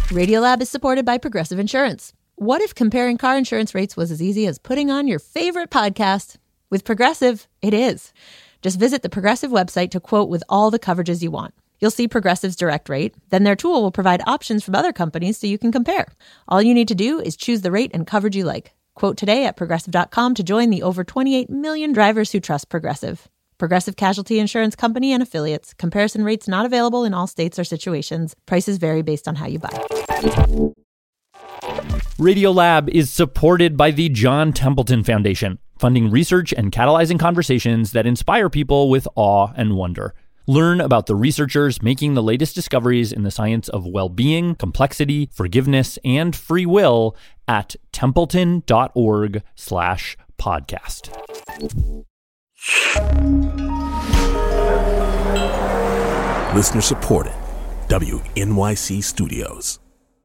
Radiolab is supported by Progressive Insurance. What if comparing car insurance rates was as easy as putting on your favorite podcast? With Progressive, it is. Just visit the Progressive website to quote with all the coverages you want. You'll see Progressive's direct rate. Then their tool will provide options from other companies so you can compare. All you need to do is choose the rate and coverage you like. Quote today at Progressive.com to join the over 28 million drivers who trust Progressive. Progressive Casualty Insurance Company and Affiliates. Comparison rates not available in all states or situations. Prices vary based on how you buy. Radiolab is supported by the John Templeton Foundation, funding research and catalyzing conversations that inspire people with awe and wonder. Learn about the researchers making the latest discoveries in the science of well-being, complexity, forgiveness, and free will at templeton.org/podcast. Listener supported. WNYC Studios.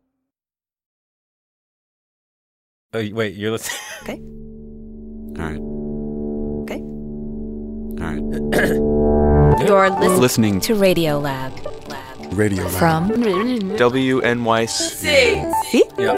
Oh, wait, you're listening? Okay. All right. Okay. All right. You're Listening to Radiolab. Radio Lab. From WNYC. See? Yep.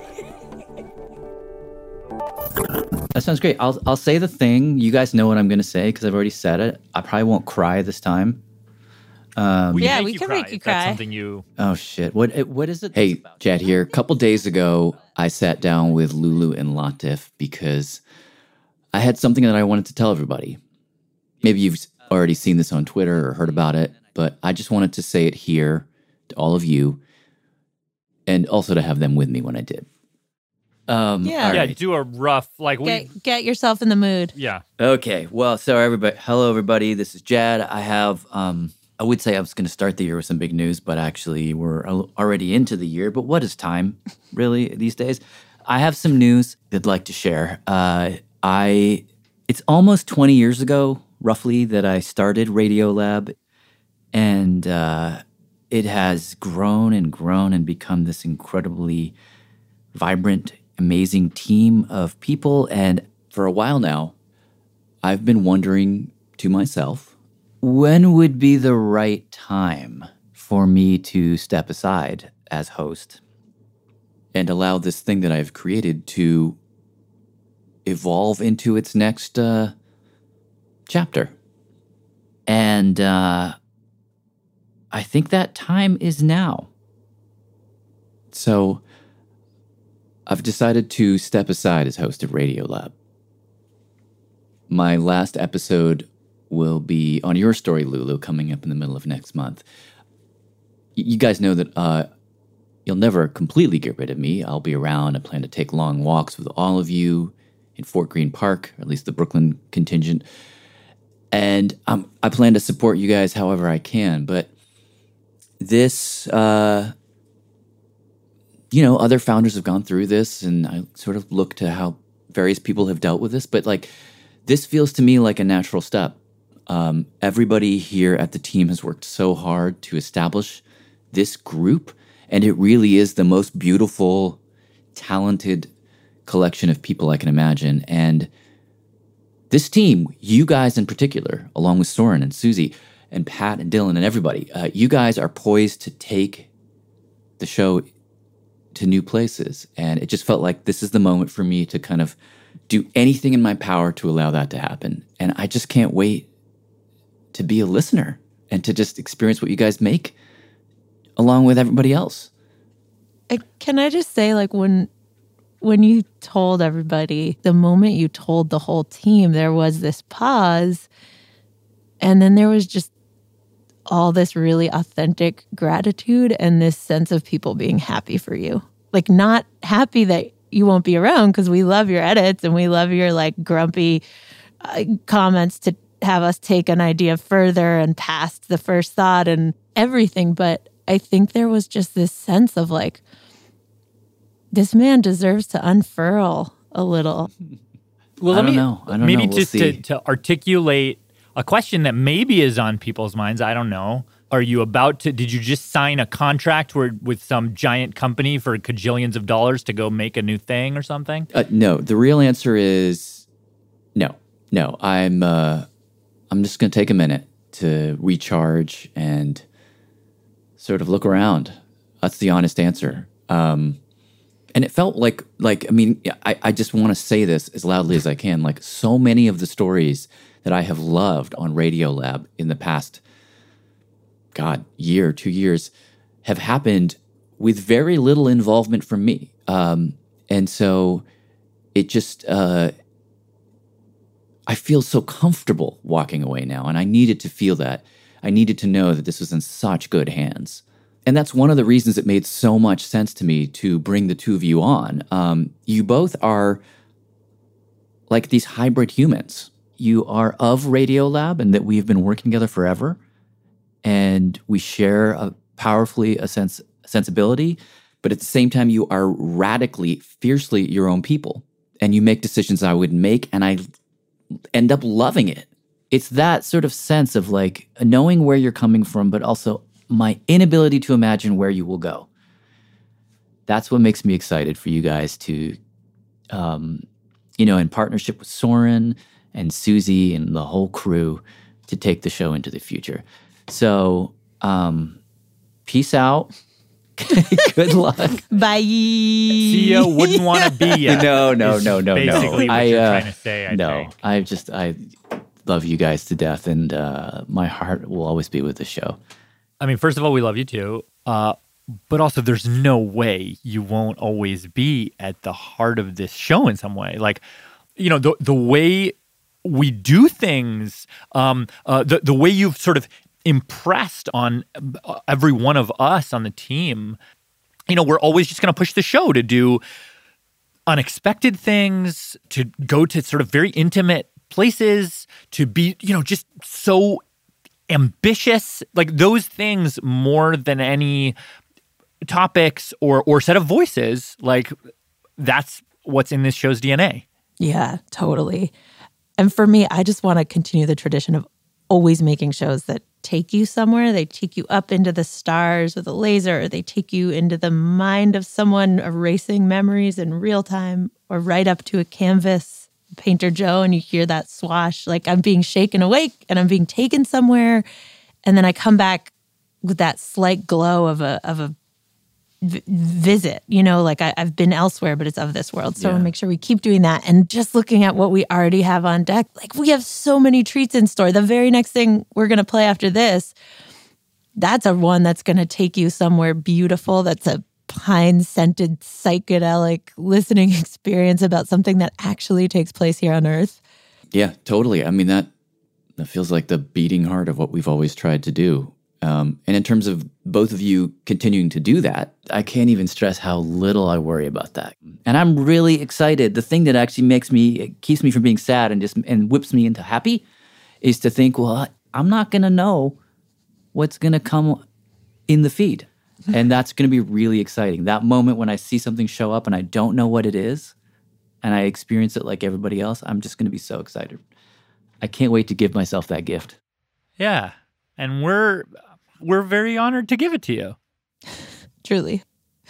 That sounds great. I'll say the thing. You guys know what I'm going to say because I've already said it. I probably won't cry this time. We can make you That's cry. something you... Oh, shit. What is it? Hey, Jad here. A couple days ago, I sat down with Lulu and Latif because I had something that I wanted to tell everybody. Maybe you've already seen this on Twitter or heard about it, but I just wanted to say it here to all of you and also to have them with me when I did. Yeah. all Yeah, right. do a rough, like we... Get yourself in the mood. Yeah. Okay. Well, so hello, everybody. This is Jad. I have, I would say I was going to start the year with some big news, but actually we're already into the year. But what is time, really, these days? I have some news I'd like to share. It's almost 20 years ago, roughly, that I started Radiolab, and it has grown and become this incredibly vibrant, amazing team of people. And for a while now, I've been wondering to myself, when would be the right time for me to step aside as host and allow this thing that I've created to evolve into its next chapter. And I think that time is now. So I've decided to step aside as host of Radiolab. My last episode will be on your story, Lulu, coming up in the middle of next month. You guys know that you'll never completely get rid of me. I'll be around. I plan to take long walks with all of you in Fort Greene Park, or at least the Brooklyn contingent. And I plan to support you guys however I can. But this, other founders have gone through this, and I sort of look to how various people have dealt with this. But this feels to me like a natural step. Everybody here at the team has worked so hard to establish this group, and it really is the most beautiful, talented collection of people I can imagine. And this team, you guys in particular, along with Soren and Susie and Pat and Dylan and everybody, you guys are poised to take the show to new places. And it just felt like this is the moment for me to kind of do anything in my power to allow that to happen. And I just can't wait to be a listener and to just experience what you guys make along with everybody else. Can I just say, when you told everybody, the moment you told the whole team, there was this pause, and then there was just all this really authentic gratitude and this sense of people being happy for you. Not happy that you won't be around, because we love your edits and we love your grumpy comments to have us take an idea further and past the first thought and everything. But I think there was just this sense of this man deserves to unfurl a little. Well, I don't know. Maybe We'll just see. to articulate a question that maybe is on people's minds. I don't know. Are you did you just sign a contract with some giant company for cajillions of dollars to go make a new thing or something? No, the real answer is no. I'm just going to take a minute to recharge and sort of look around. That's the honest answer. And it felt like I mean, I just want to say this as loudly as I can. Like so many of the stories that I have loved on Radiolab in the past, year, 2 years, have happened with very little involvement from me. And so it just, I feel so comfortable walking away now. And I needed to feel that. I needed to know that this was in such good hands. And that's one of the reasons it made so much sense to me to bring the two of you on. You both are like these hybrid humans. You are of Radiolab and that we've been working together forever. And we share powerfully a sensibility. But at the same time, you are radically, fiercely your own people. And you make decisions I would make, and I end up loving it. It's that sort of sense of like knowing where you're coming from, but also my inability to imagine where you will go. That's what makes me excited for you guys to, in partnership with Soren and Susie and the whole crew, to take the show into the future. So, peace out. Good luck. Bye. See ya, wouldn't want to be ya. No. Basically what you're trying to say, I think. I love you guys to death, and my heart will always be with the show. I mean, first of all, we love you too. But also, there's no way you won't always be at the heart of this show in some way. Like, the way we do things, the way you've sort of impressed on every one of us on the team, we're always just going to push the show to do unexpected things, to go to sort of very intimate places, to be, just so ambitious, like those things more than any topics or set of voices. Like that's what's in this show's DNA. Yeah, totally. And for me, I just want to continue the tradition of always making shows that take you somewhere. They take you up into the stars with a laser, or they take you into the mind of someone erasing memories in real time, or right up to a canvas, Painter Joe, and you hear that swash. Like I'm being shaken awake and I'm being taken somewhere. And then I come back with that slight glow of a visit, like I've been elsewhere, but it's of this world. So make sure we keep doing that. And just looking at what we already have on deck, like we have so many treats in store. The very next thing we're going to play after this, that's a one that's going to take you somewhere beautiful. That's a pine-scented, psychedelic listening experience about something that actually takes place here on Earth. Yeah, totally. I mean, that feels like the beating heart of what we've always tried to do. And in terms of both of you continuing to do that, I can't even stress how little I worry about that. And I'm really excited. The thing that actually keeps me from being sad and whips me into happy is to think, well, I'm not going to know what's going to come in the feed. And that's going to be really exciting. That moment when I see something show up and I don't know what it is, and I experience it like everybody else, I'm just going to be so excited. I can't wait to give myself that gift. Yeah. And we're very honored to give it to you. Truly.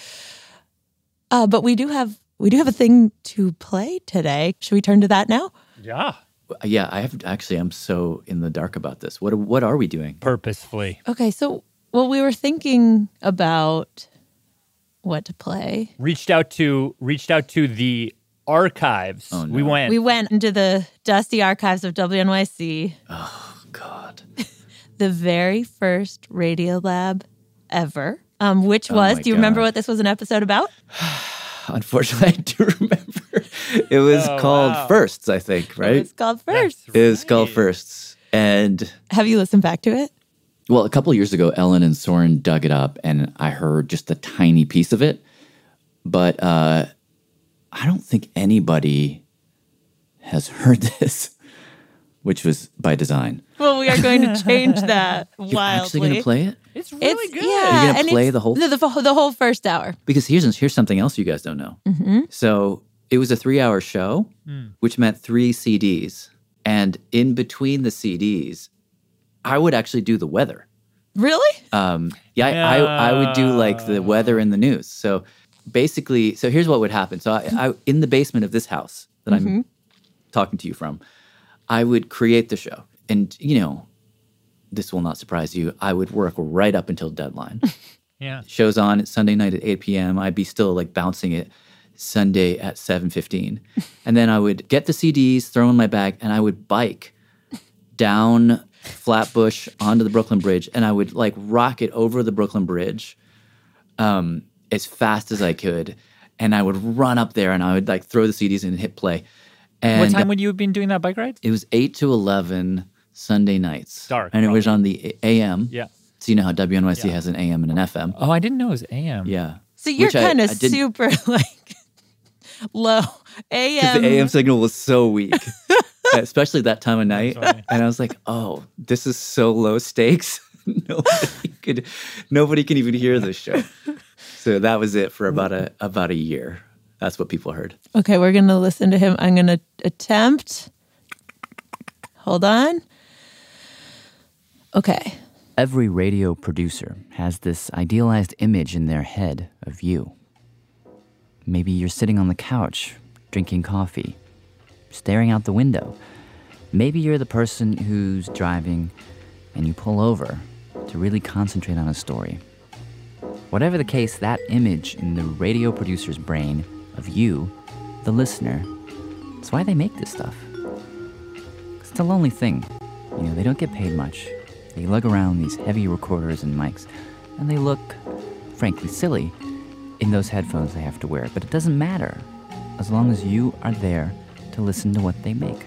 But we do have a thing to play today. Should we turn to that now? Yeah. Yeah, I'm so in the dark about this. What are we doing? Purposefully. Okay, so we were thinking about what to play. Reached out to the archives. Oh, no. We went into the dusty archives of WNYC. Oh, God. The very first Radiolab ever, which was, do you remember what this was an episode about? Unfortunately, I do remember. It was called Firsts, I think, right? It was called Firsts. It was called Firsts. And have you listened back to it? Well, a couple of years ago, Ellen and Soren dug it up, and I heard just a tiny piece of it. But I don't think anybody has heard this, which was by design. Well, we are going to change that You're wildly. actually going to play it? It's really good. Yeah, Are you going to play the whole thing? The whole first hour. Because here's something else you guys don't know. Mm-hmm. So it was a 3-hour show, which meant 3 CDs. And in between the CDs, I would actually do the weather. Really? I would do like the weather and the news. So basically, here's what would happen. So I in the basement of this house that I'm talking to you from, I would create the show. And, this will not surprise you. I would work right up until deadline. Yeah. Show's on at Sunday night at 8 p.m. I'd be still like bouncing it Sunday at 7:15. And then I would get the CDs, throw in my bag, and I would bike down Flatbush onto the Brooklyn Bridge, and I would like rocket over the Brooklyn Bridge as fast as I could. And I would run up there and I would like throw the CDs and hit play. And What time would you have been doing that bike ride? it was 8 to 11 Sunday nights. Dark, And it was on the AM. Yeah. So you know how WNYC has an AM and an FM. Oh, I didn't know it was AM. Yeah. So you're Which I kind of didn't- super like low AM. Because the AM signal was so weak, especially that time of night. funny. And I was like, oh, this is so low stakes. Nobody can even hear this show. So that was it for about a year. That's what people heard. Okay, we're going to listen to him. I'm going to attempt. Hold on. Okay. Every radio producer has this idealized image in their head of you. Maybe you're sitting on the couch, drinking coffee, staring out the window. Maybe you're the person who's driving and you pull over to really concentrate on a story. Whatever the case, that image in the radio producer's brain of you, the listener, it's why they make this stuff. It's a lonely thing. You know, they don't get paid much. They lug around these heavy recorders and mics, and they look, frankly, silly in those headphones they have to wear. But it doesn't matter, as long as you are there to listen to what they make.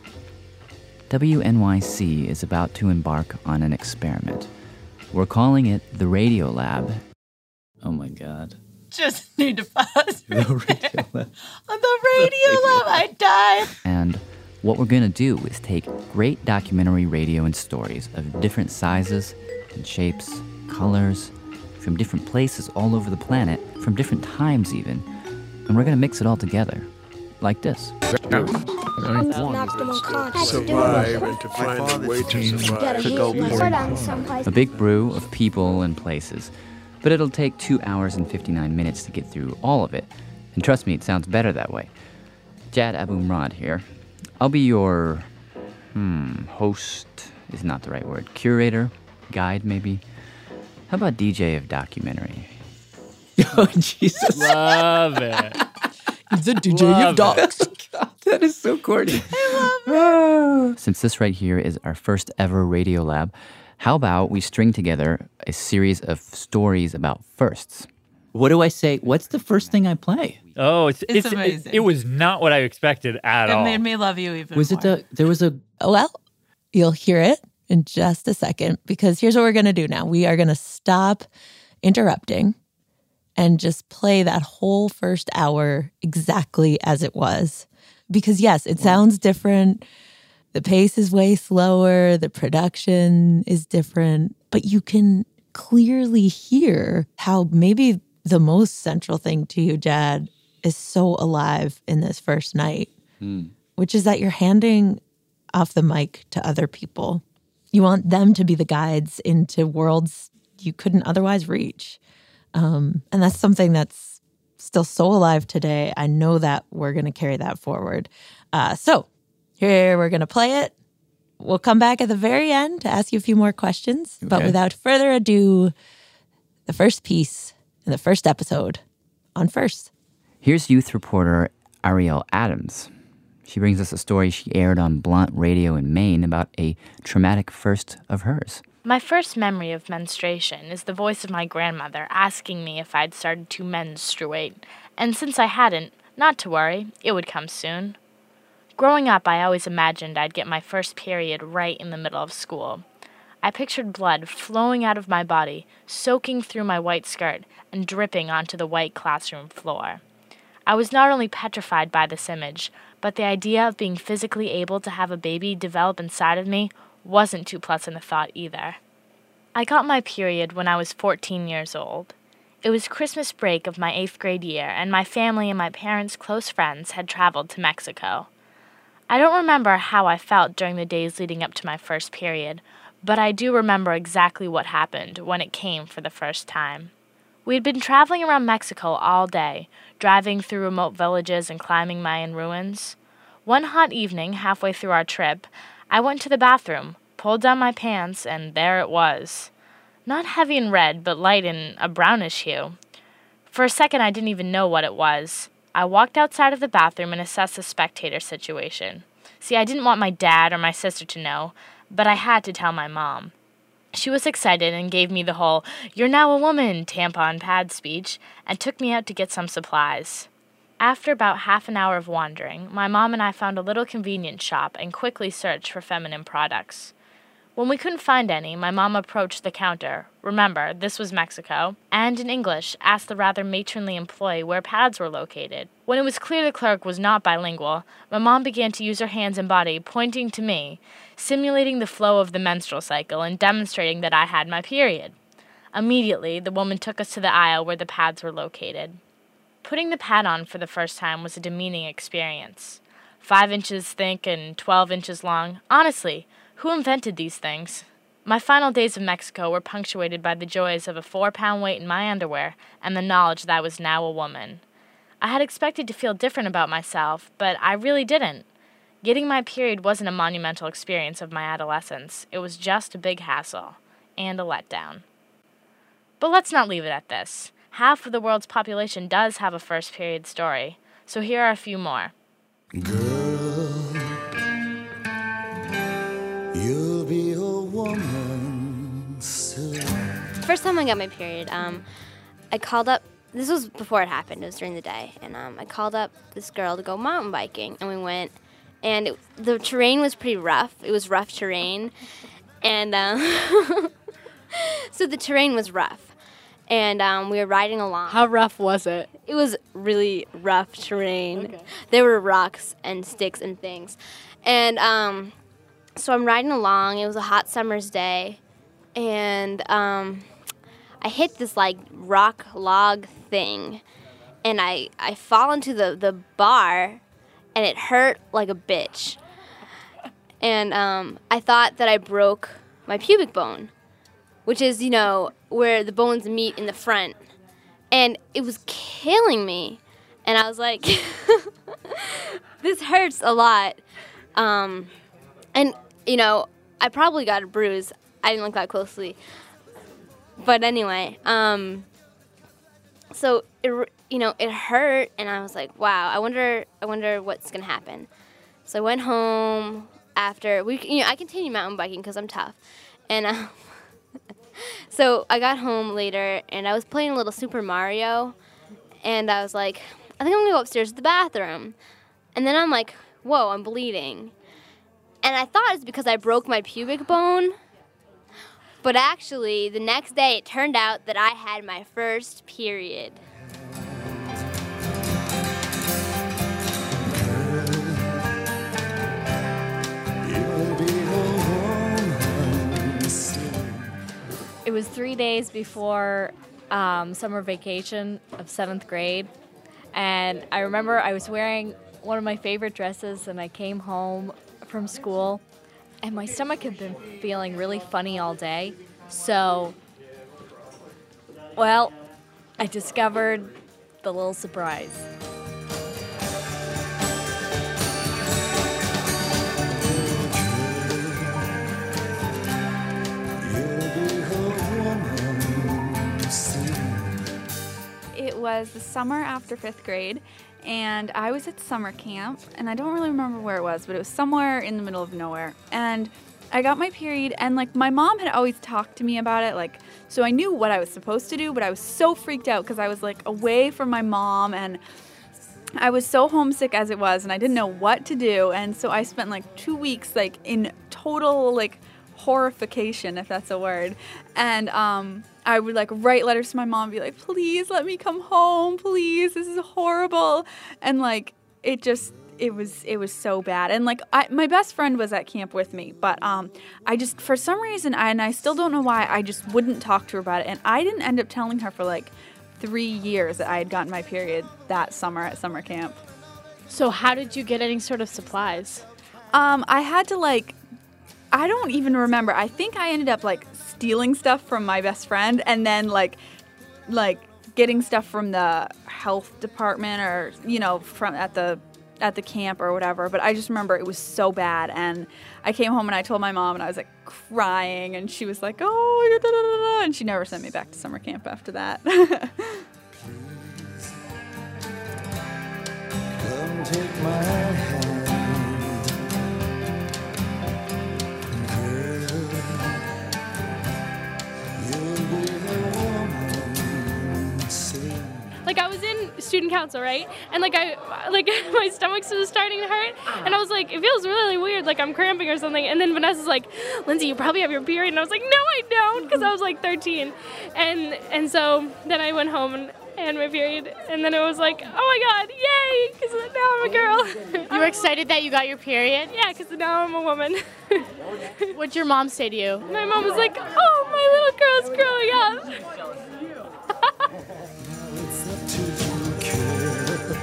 WNYC is about to embark on an experiment. We're calling it the Radio Lab. Oh my God. Just need to pause. The radio lab. On the radio lab, I died. And what we're going to do is take great documentary radio and stories of different sizes and shapes, colors, from different places all over the planet, from different times even, and we're going to mix it all together, like this. Survive and to find a way to survive. A big brew of people and places. But it'll take 2 hours and 59 minutes to get through all of it. And trust me, it sounds better that way. Jad Abumrad here. I'll be your, host is not the right word. Curator, guide maybe. How about DJ of documentary? Oh, Jesus. Love it. The DJ of dogs. God, that is so corny. Since this right here is our first ever Radio Lab, how about we string together a series of stories about firsts? What do I say? What's the first thing I play? Oh, it's amazing. It was not what I expected at all. It made me love you even Was more. it there was a, Well, you'll hear it in just a second because here's what we're going to do now. We are going to stop interrupting and just play that whole first hour exactly as it was. Because yes, it sounds different. The pace is way slower. The production is different. But you can clearly hear how maybe the most central thing to you, Jad, is so alive in this first night, which is that you're handing off the mic to other people. You want them to be the guides into worlds you couldn't otherwise reach. And that's something that's still so alive today. I know that we're going to carry that forward. So here we're going to play it. We'll come back at the very end to ask you a few more questions. But Okay. without further ado, the first piece in the first episode on First. Here's youth reporter Ariel Adams. She brings us a story she aired on Blunt Radio in Maine about a traumatic first of hers. My first memory of menstruation is the voice of my grandmother asking me if I'd started to menstruate, and since I hadn't, not to worry, it would come soon. Growing up, I always imagined I'd get my first period right in the middle of school. I pictured blood flowing out of my body, soaking through my white skirt, and dripping onto the white classroom floor. I was not only petrified by this image, but the idea of being physically able to have a baby develop inside of me wasn't too pleasant a thought either. I got my period when I was 14 years old. It was Christmas break of my 8th grade year, and my family and my parents' close friends had traveled to Mexico. I don't remember how I felt during the days leading up to my first period, but I do remember exactly what happened when it came for the first time. We had been traveling around Mexico all day, driving through remote villages and climbing Mayan ruins. One hot evening, halfway through our trip, I went to the bathroom, pulled down my pants, and there it was. Not heavy and red, but light in a brownish hue. For a second, I didn't even know what it was. I walked outside of the bathroom and assessed the spectator situation. See, I didn't want my dad or my sister to know, but I had to tell my mom. She was excited and gave me the whole, "You're now a woman," tampon pad speech, and took me out to get some supplies. After about half an hour of wandering, my mom and I found a little convenience shop and quickly searched for feminine products. When we couldn't find any, my mom approached the counter. Remember, this was Mexico, and in English asked the rather matronly employee where pads were located. When it was clear the clerk was not bilingual, my mom began to use her hands and body, pointing to me, simulating the flow of the menstrual cycle and demonstrating that I had my period. Immediately, the woman took us to the aisle where the pads were located. Putting the pad on for the first time was a demeaning experience. 5 inches thick and 12 inches long. Honestly, who invented these things? My final days of Mexico were punctuated by the joys of a 4-pound weight in my underwear and the knowledge that I was now a woman. I had expected to feel different about myself, but I really didn't. Getting my period wasn't a monumental experience of my adolescence. It was just a big hassle and a letdown. But let's not leave it at this. Half of the world's population does have a first period story, so here are a few more. Girl, you'll be a woman soon. First time I got my period, I called up, this was before it happened, it was during the day, and I called up this girl to go mountain biking, and we went, and the terrain was pretty rough. It was rough terrain, and so the terrain was rough, and we were riding along. How rough was it? It was really rough terrain. Okay. There were rocks and sticks and things, and so I'm riding along. It was a hot summer's day, and I hit this like rock log thing, and I fall into the bar, and it hurt like a bitch. And I thought that I broke my pubic bone, which is, you know, where the bones meet in the front. And it was killing me. And I was like, this hurts a lot. And, you know, I probably got a bruise. I didn't look that closely. But anyway, so it hurt, and I was like, wow, I wonder what's gonna happen. So I went home after I continued mountain biking because I'm tough, and so I got home later, and I was playing a little Super Mario, and I was like, I think I'm gonna go upstairs to the bathroom, and then I'm like, whoa, I'm bleeding, and I thought it's because I broke my pubic bone. But actually, the next day, it turned out that I had my first period. It was 3 days before summer vacation of 7th grade. And I remember I was wearing one of my favorite dresses, and I came home from school. And my stomach had been feeling really funny all day. So, well, I discovered the little surprise. It was the summer after 5th grade, and I was at summer camp, and I don't really remember where it was, but it was somewhere in the middle of nowhere. And I got my period, and like my mom had always talked to me about it, like, so I knew what I was supposed to do, but I was so freaked out because I was like away from my mom, and I was so homesick as it was, and I didn't know what to do. And so I spent like 2 weeks like in total like horrification, if that's a word. And I would like write letters to my mom and be like, please let me come home, please, this is horrible. And like it was so bad. And like my best friend was at camp with me, but I just, for some reason, and I still don't know why, I just wouldn't talk to her about it. And I didn't end up telling her for like 3 years that I had gotten my period that summer at summer camp. So how did you get any sort of supplies? I had to like, I don't even remember. I think I ended up like stealing stuff from my best friend, and then like getting stuff from the health department, or from at the at the camp or whatever, but I just remember it was so bad. And I came home and I told my mom, and I was like crying, and she was like, oh, da, da, da, da, and she never sent me back to summer camp after that. Come take my hand, girl. You'll be the woman, say. Like, I was in student council, right? And my stomach was starting to hurt, and I was like, it feels really weird, like I'm cramping or something. And then Vanessa's like, Lindsay, you probably have your period. And I was like, no, I don't, because I was like 13. And so then I went home and had my period, and then it was like, oh my God, yay, because now I'm a girl. You were excited that you got your period? Yeah, because now I'm a woman. What'd your mom say to you? My mom was like, oh, my little girl's growing up. It's up to you, girl.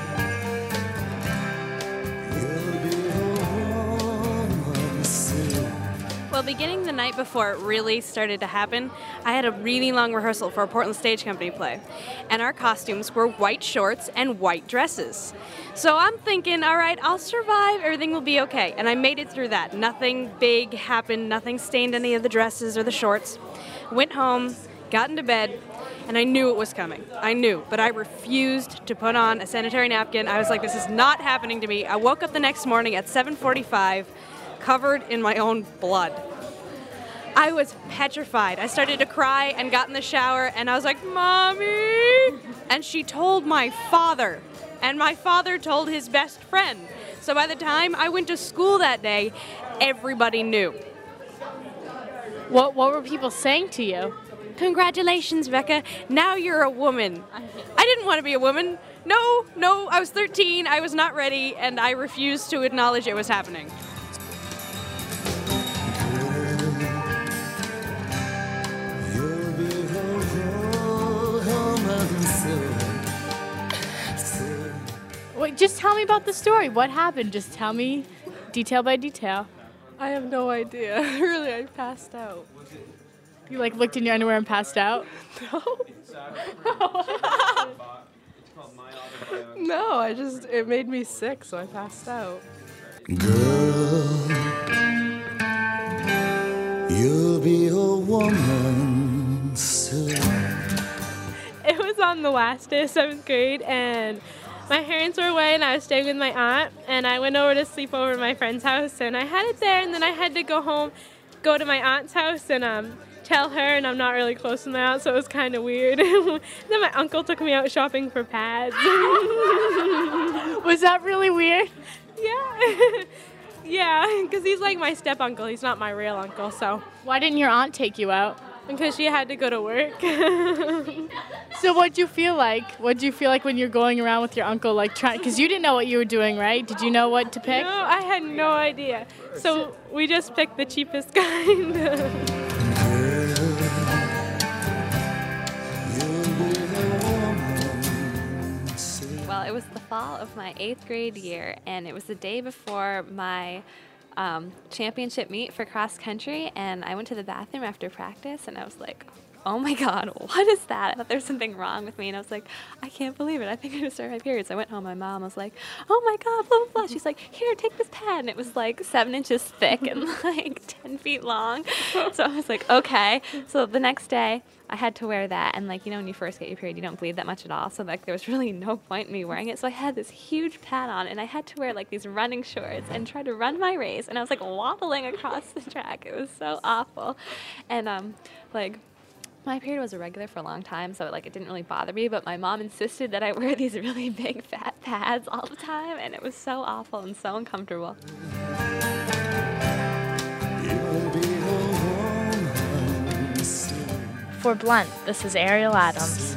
You'll be the woman, say. Well, beginning the night before it really started to happen, I had a really long rehearsal for a Portland Stage Company play. And our costumes were white shorts and white dresses. So I'm thinking, all right, I'll survive, everything will be okay. And I made it through that. Nothing big happened, nothing stained any of the dresses or the shorts. Went home, got into bed, and I knew it was coming. I knew, but I refused to put on a sanitary napkin. I was like, this is not happening to me. I woke up the next morning at 7:45, covered in my own blood. I was petrified. I started to cry and got in the shower, and I was like, Mommy! And she told my father, and my father told his best friend. So by the time I went to school that day, everybody knew. What were people saying to you? Congratulations, Becca. Now you're a woman. I didn't want to be a woman. No, I was 13. I was not ready, and I refused to acknowledge it was happening. You'll be the woman, say. Wait, just tell me about the story. What happened? Just tell me detail by detail. I have no idea. Really, I passed out. You like looked in your underwear and passed out? No, it made me sick, so I passed out. Girl, you'll be a woman soon. It was on the last day of 7th grade, and my parents were away, and I was staying with my aunt, and I went over to sleep over at my friend's house, and I had it there, and then I had to go home, go to my aunt's house, and tell her, and I'm not really close to my aunt, so it was kind of weird. Then my uncle took me out shopping for pads. Was that really weird? Yeah. Yeah, because he's like my step-uncle. He's not my real uncle, so. Why didn't your aunt take you out? Because she had to go to work. So what'd you feel like? What'd you feel like when you're going around with your uncle, like trying, because you didn't know what you were doing, right? Did you know what to pick? No, I had no idea. So we just picked the cheapest kind. Well, it was the fall of my 8th grade year, and it was the day before my championship meet for cross country, and I went to the bathroom after practice, and I was like, oh my God, what is that? I thought there was something wrong with me, and I was like, I can't believe it. I think I just started my period. So I went home, my mom was like, oh my God, blah, blah, blah. She's like, here, take this pad. And it was like 7 inches thick and like 10 feet long. So I was like, okay. So the next day, I had to wear that, and like, you know, when you first get your period, you don't bleed that much at all, so like there was really no point in me wearing it. So I had this huge pad on, and I had to wear like these running shorts and try to run my race, and I was like waddling across the track. It was so awful. And like, my period was irregular for a long time, so like it didn't really bother me, but my mom insisted that I wear these really big fat pads all the time, and it was so awful and so uncomfortable. For Blunt, this is Ariel Adams.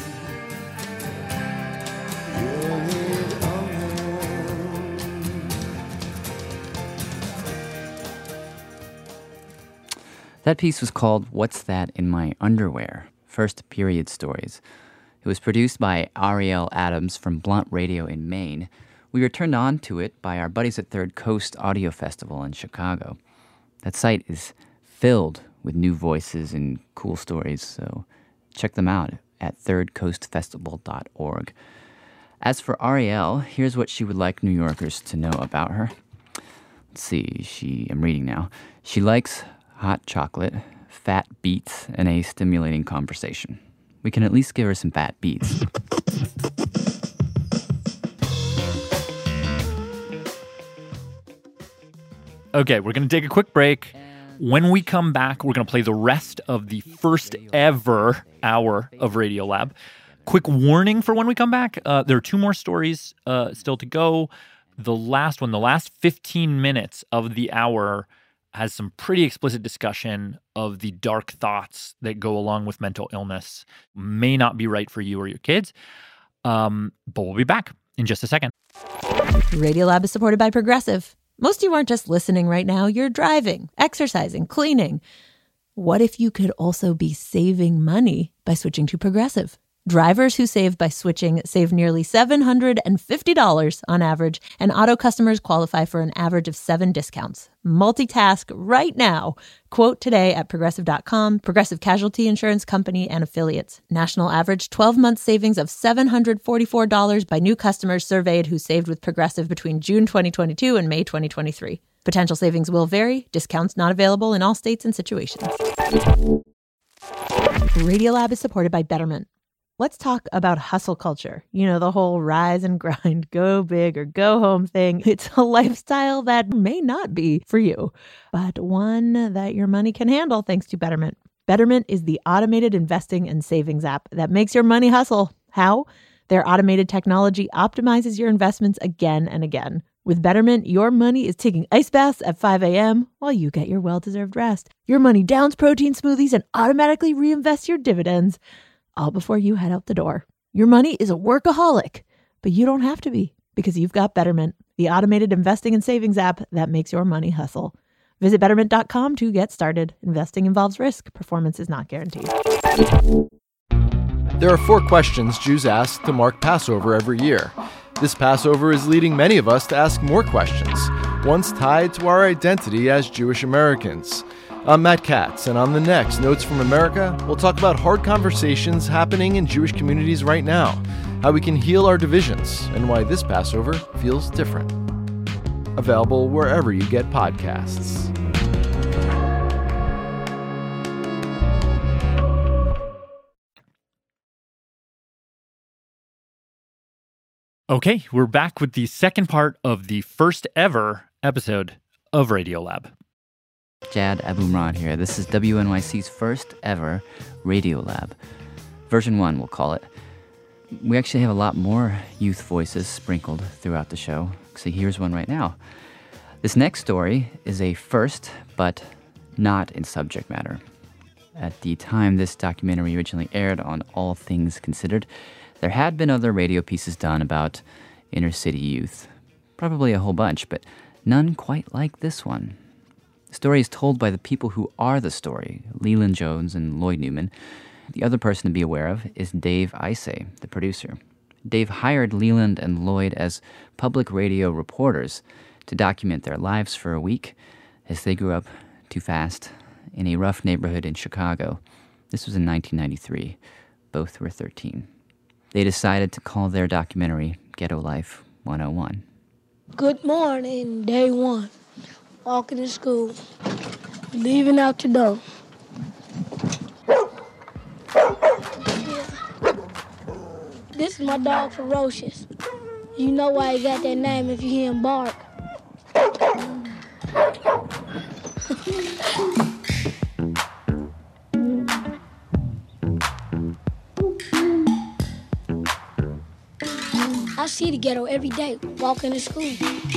That piece was called What's That in My Underwear? First Period Stories. It was produced by Ariel Adams from Blunt Radio in Maine. We were turned on to it by our buddies at Third Coast Audio Festival in Chicago. That site is filled with new voices and cool stories, so check them out at thirdcoastfestival.org. As for Ariel, here's what she would like New Yorkers to know about her. Let's see, I'm reading now. She likes hot chocolate, fat beats, and a stimulating conversation. We can at least give her some fat beats. Okay, we're going to take a quick break. When we come back, we're going to play the rest of the first ever hour of Radiolab. Quick warning for when we come back. There are 2 more stories still to go. The last 15 minutes of the hour has some pretty explicit discussion of the dark thoughts that go along with mental illness. May not be right for you or your kids. But we'll be back in just a second. Radiolab is supported by Progressive. Most of you aren't just listening right now. You're driving, exercising, cleaning. What if you could also be saving money by switching to Progressive? Drivers who save by switching save nearly $750 on average, and auto customers qualify for an average of 7 discounts. Multitask right now. Quote today at Progressive.com. Progressive Casualty Insurance Company and Affiliates. National average 12-month savings of $744 by new customers surveyed who saved with Progressive between June 2022 and May 2023. Potential savings will vary. Discounts not available in all states and situations. Radiolab is supported by Betterment. Let's talk about hustle culture. You know, the whole rise and grind, go big or go home thing. It's a lifestyle that may not be for you, but one that your money can handle thanks to Betterment. Betterment is the automated investing and savings app that makes your money hustle. How? Their automated technology optimizes your investments again and again. With Betterment, your money is taking ice baths at 5 a.m. while you get your well-deserved rest. Your money downs protein smoothies and automatically reinvests your dividends, all before you head out the door. Your money is a workaholic, but you don't have to be because you've got Betterment, the automated investing and savings app that makes your money hustle. Visit Betterment.com to get started. Investing involves risk. Performance is not guaranteed. There are 4 questions Jews ask to mark Passover every year. This Passover is leading many of us to ask more questions, ones tied to our identity as Jewish Americans. I'm Matt Katz, and on the next Notes from America, we'll talk about hard conversations happening in Jewish communities right now, how we can heal our divisions, and why this Passover feels different. Available wherever you get podcasts. Okay, we're back with the second part of the first ever episode of Radiolab. Jad Abumrad here. This is WNYC's first ever Radiolab. Version 1, we'll call it. We actually have a lot more youth voices sprinkled throughout the show. So here's one right now. This next story is a first, but not in subject matter. At the time this documentary originally aired on All Things Considered, there had been other radio pieces done about inner city youth. Probably a whole bunch, but none quite like this one. The story is told by the people who are the story, Leland Jones and Lloyd Newman. The other person to be aware of is Dave Isay, the producer. Dave hired Leland and Lloyd as public radio reporters to document their lives for a week as they grew up too fast in a rough neighborhood in Chicago. This was in 1993. Both were 13. They decided to call their documentary Ghetto Life 101. Good morning, day 1. Walking to school, leaving out the door. This is my dog, Ferocious. You know why he got that name if you hear him bark. I see the ghetto every day, walking to school.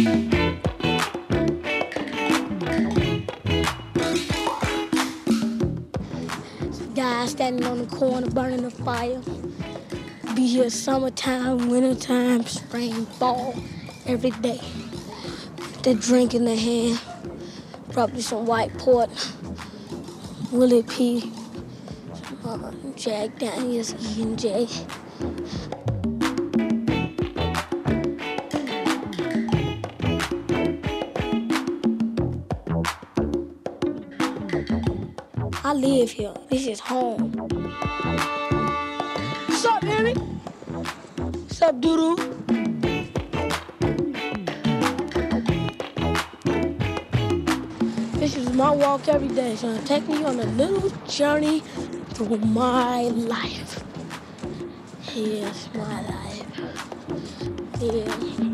Guys standing on the corner, burning the fire. Be here summertime, wintertime, spring, fall, every day. With the drink in the hand, probably some white port, Willie P, Jack Daniels, E&J. I live here. This is home. What's up, baby? What's up, doo-doo? This is my walk every day, so take me on a little journey through my life. Here's my life. Yeah.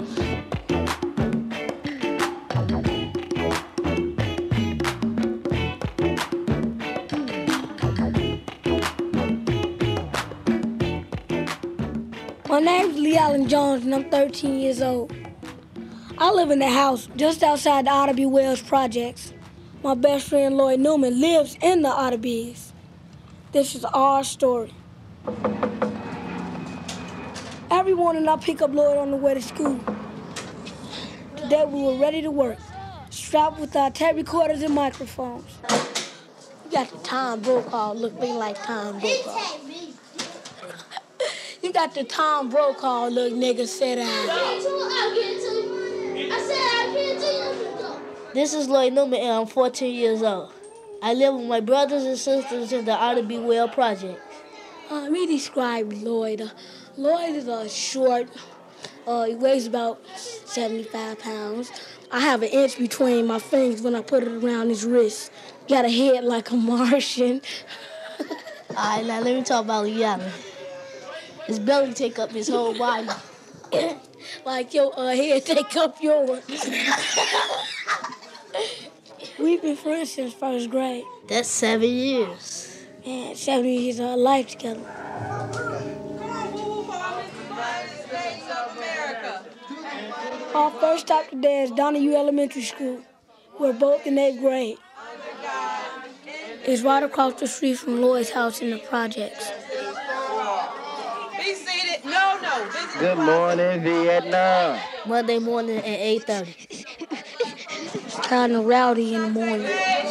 My name's Lee Allen Jones, and I'm 13 years old. I live in a house just outside the Otter B. Wells projects. My best friend Lloyd Newman lives in the Otter B's. This is our story. Every morning I pick up Lloyd on the way to school. Today we were ready to work, strapped with our tape recorders and microphones. You got the Tom Brokaw looking like Tom Brokaw. You got the Tom Brokaw look, nigga, sit down. This is Lloyd Newman, and I'm 14 years old. I live with my brothers and sisters in the Otter B. Well project. Let me describe Lloyd. Lloyd is short. He weighs about 75 pounds. I have an inch between my fingers when I put it around his wrist. Got a head like a Martian. All right, now let me talk about Lee Allen. His belly take up his whole body. Like your head take up yours. We've been friends since first grade. That's 7 years. Man, 7 years of our life together. Our first stop today is Donahue Elementary School. We're both in 8th grade. It's right across the street from Lloyd's house in the projects. Be seated. No. Good morning, Vietnam. Monday morning at 8:30. It's kind of rowdy in the morning.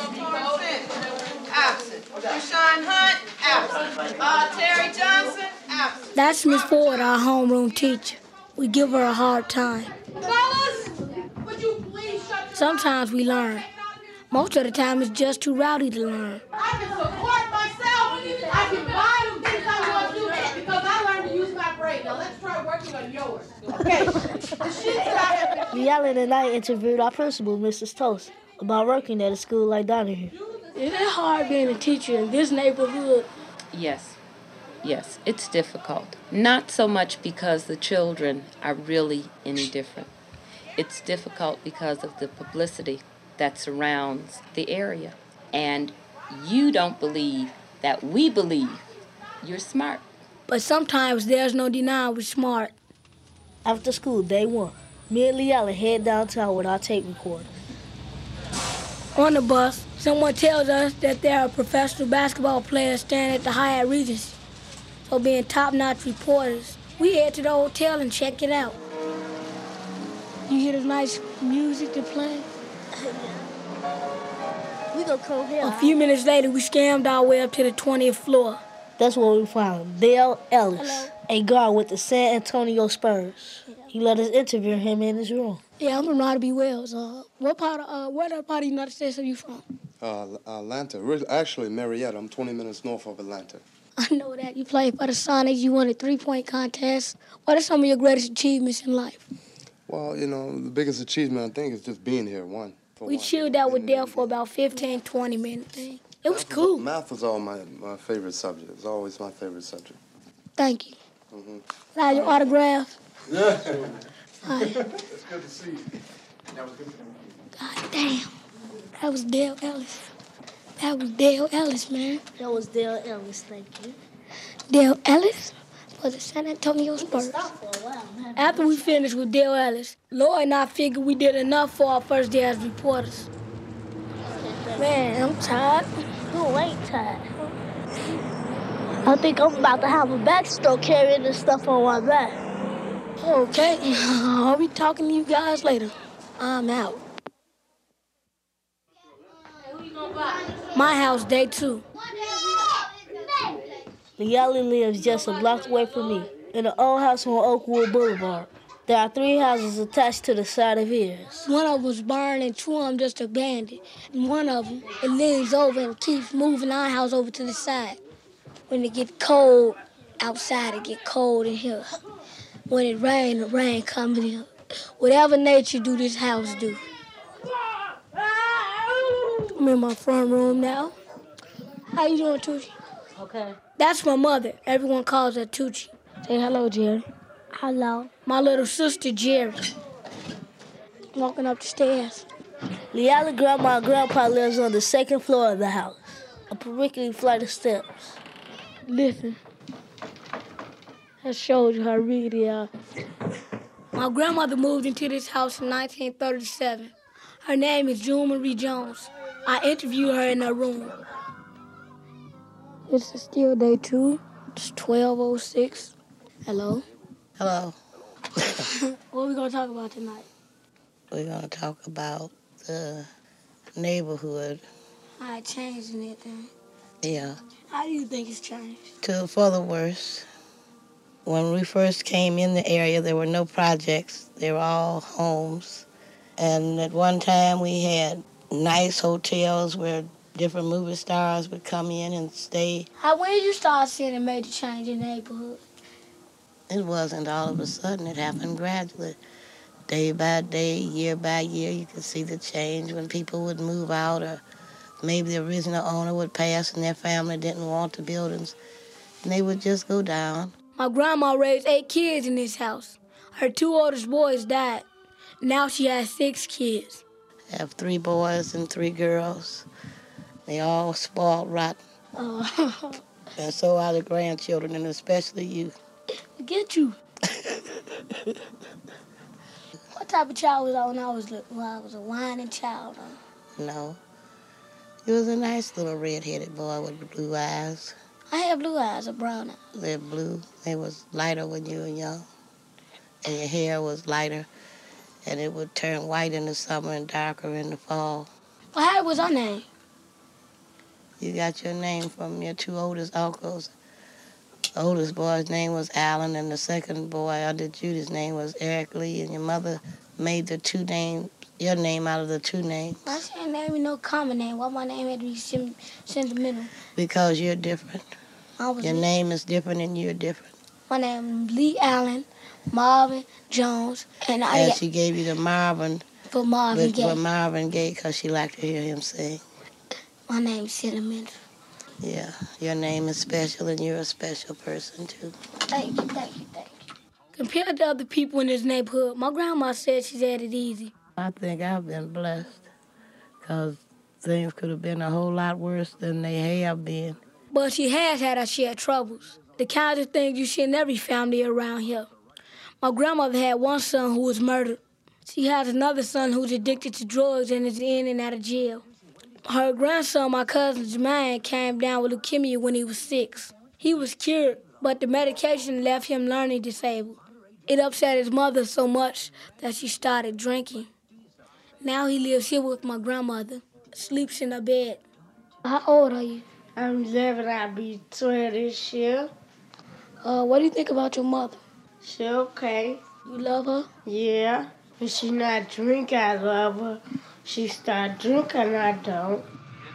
Absent. Rashawn Hunt, absent. Terry Johnson, absent. That's Miss Ford, our homeroom teacher. We give her a hard time. Fellas, would you please shut your Sometimes we learn. Most of the time, it's just too rowdy to learn. I can support myself. I can buy them things I want to do because I learned to use my brain. Now let's try working on yours. Okay. The shit that I have. Lee Allen and I interviewed our principal, Mrs. Toast, about working at a school like Donahue. Is it hard being a teacher in this neighborhood? Yes, it's difficult. Not so much because the children are really any different. It's difficult because of the publicity that surrounds the area. And you don't believe that we believe you're smart. But sometimes there's no denying we're smart. After school, day one, me and Lee Allen head downtown with our tape recorder. On the bus, someone tells us that there are professional basketball players staying at the Hyatt Regency. So being top-notch reporters, we head to the hotel and check it out. You hear the nice music they're playing? We gonna come here. A few minutes later, we scammed our way up to the 20th floor. That's where we found Dale Ellis, a guard with the San Antonio Spurs. He let us interview him in his room. Yeah, I'm from Otter B. Wells. Where part of the United States are you from? Atlanta. Actually, Marietta. I'm 20 minutes north of Atlanta. I know that. You played for the Sonics. You won a three-point contest. What are some of your greatest achievements in life? Well, the biggest achievement, I think, is just being here, We chilled out with Dale for about 15, 20 minutes. It was cool. Math was all my favorite subject. It was always my favorite subject. Thank you. Mm-hmm. Can I have your autograph? Yeah. Hi. It's good to see you. God damn. That was Dale Ellis. That was Dale Ellis, man. That was Dale Ellis, thank you. Dale Ellis for the San Antonio Spurs. After we finished with Dale Ellis, Lloyd and I figured we did enough for our first day as reporters. Man, I'm tired. You ain't tired. I think I'm about to have a backstroke carrying this stuff on my back. Okay, I'll be talking to you guys later. I'm out. My house, day 2. Lee Allen lives just a block away from me, in an old house on Oakwood Boulevard. There are 3 houses attached to the side of his. One of them was burned and 2 of them just abandoned. And one of them, it leans over and keeps moving our house over to the side. When it get cold outside, it get cold in here. When it rain, the rain comes in. Whatever nature do, this house do. I'm in my front room now. How you doing, Tucci? Okay. That's my mother. Everyone calls her Tucci. Say hello, Jerry. Hello. My little sister, Jerry. Walking up the stairs. Leala grandma and grandpa lives on the second floor of the house. A perpendicular flight of steps. Listen. That shows you how real they are. My grandmother moved into this house in 1937. Her name is June Marie Jones. I interviewed her in her room. This is still day 2. It's 12:06. Hello? Hello. What are we going to talk about tonight? We're going to talk about the neighborhood. How it changed and everything. Yeah. How do you think it's changed? For the worse. When we first came in the area, there were no projects. They were all homes. And at one time, we had nice hotels where different movie stars would come in and stay. When did you start seeing a major change in the neighborhood? It wasn't all of a sudden. It happened gradually. Day by day, year by year, you could see the change when people would move out, or maybe the original owner would pass and their family didn't want the buildings, and they would just go down. My grandma raised 8 kids in this house. Her 2 oldest boys died. Now she has 6 kids. I have 3 boys and 3 girls. They all spoiled rotten. And so are the grandchildren, and especially you. Get you. What type of child was I when I was a whining child? No. You was a nice little red-headed boy with blue eyes. I had blue eyes or brown eyes. They're blue. They was lighter when you were young. And your hair was lighter. And it would turn white in the summer and darker in the fall. Well, how was our name? You got your name from your 2 oldest uncles. The oldest boy's name was Alan, and the second boy under Judy's name was Eric Lee, and your mother made your name out of the 2 names. I said name is no common name. Why my name had to be sentimental? Because you're different. Your name is different and you're different. My name is Lee Allen, Marvin Jones, and she gave you the Marvin for Marvin Gaye. For Marvin Gaye, because she liked to hear him sing. My name's sentimental. Yeah, your name is special, and you're a special person, too. Thank you. Compared to other people in this neighborhood, my grandma said she's had it easy. I think I've been blessed, because things could have been a whole lot worse than they have been. But she has had her share of troubles, the kinds of things you see in every family around here. My grandmother had one son who was murdered. She has another son who's addicted to drugs and is in and out of jail. Her grandson, my cousin Jermaine, came down with leukemia when he was 6. He was cured, but the medication left him learning disabled. It upset his mother so much that she started drinking. Now he lives here with my grandmother, sleeps in her bed. How old are you? I'm 11. I'll be 12 this year. What do you think about your mother? She okay. You love her? Yeah. When she not drink, I love her. She start drinking, I don't.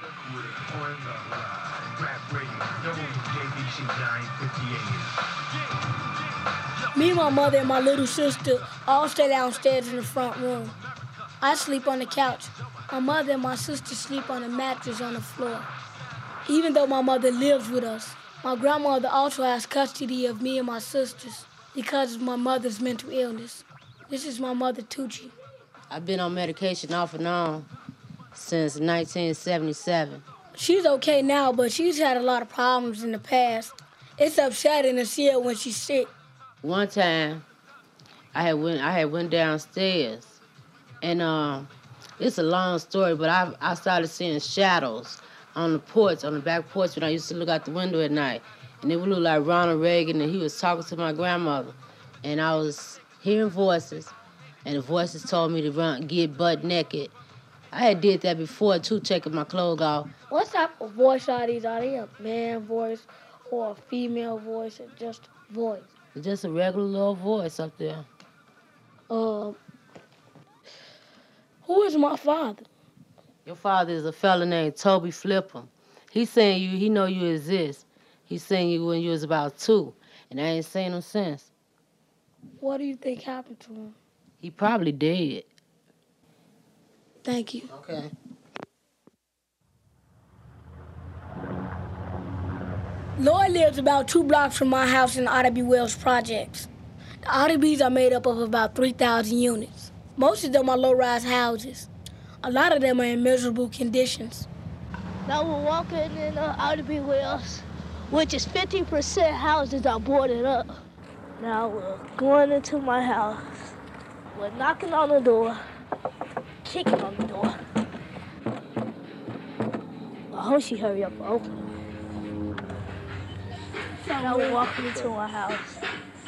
Me, my mother, and my little sister all stay downstairs in the front room. I sleep on the couch. My mother and my sister sleep on a mattress on the floor. Even though my mother lives with us, my grandmother also has custody of me and my sisters because of my mother's mental illness. This is my mother, Tucci. I've been on medication off and on since 1977. She's okay now, but she's had a lot of problems in the past. It's upsetting to see her when she's sick. One time, I had went downstairs, and it's a long story, but I started seeing shadows on the porch, on the back porch when I used to look out the window at night, and it would look like Ronald Reagan, and he was talking to my grandmother, and I was hearing voices, and the voices told me to get butt naked. I had did that before too, taking my clothes off. What type of voice are these? Are they a man voice or a female voice or just a voice? It's just a regular little voice up there. Who is my father? Your father is a fella named Toby Flipper. He's saying he know you exist. He seen you when you was about 2, and I ain't seen him since. What do you think happened to him? He probably dead. Thank you. Okay. Lloyd lives about 2 blocks from my house in the R.W. Wells projects. The RWs are made up of about 3,000 units. Most of them are low-rise houses. A lot of them are in miserable conditions. Now we're walking in R.W. Wells, which is 50% houses are boarded up. Now we're going into my house. We're knocking on the door, kicking on the door. I hope she hurry up and open it. Now we're walking into my house.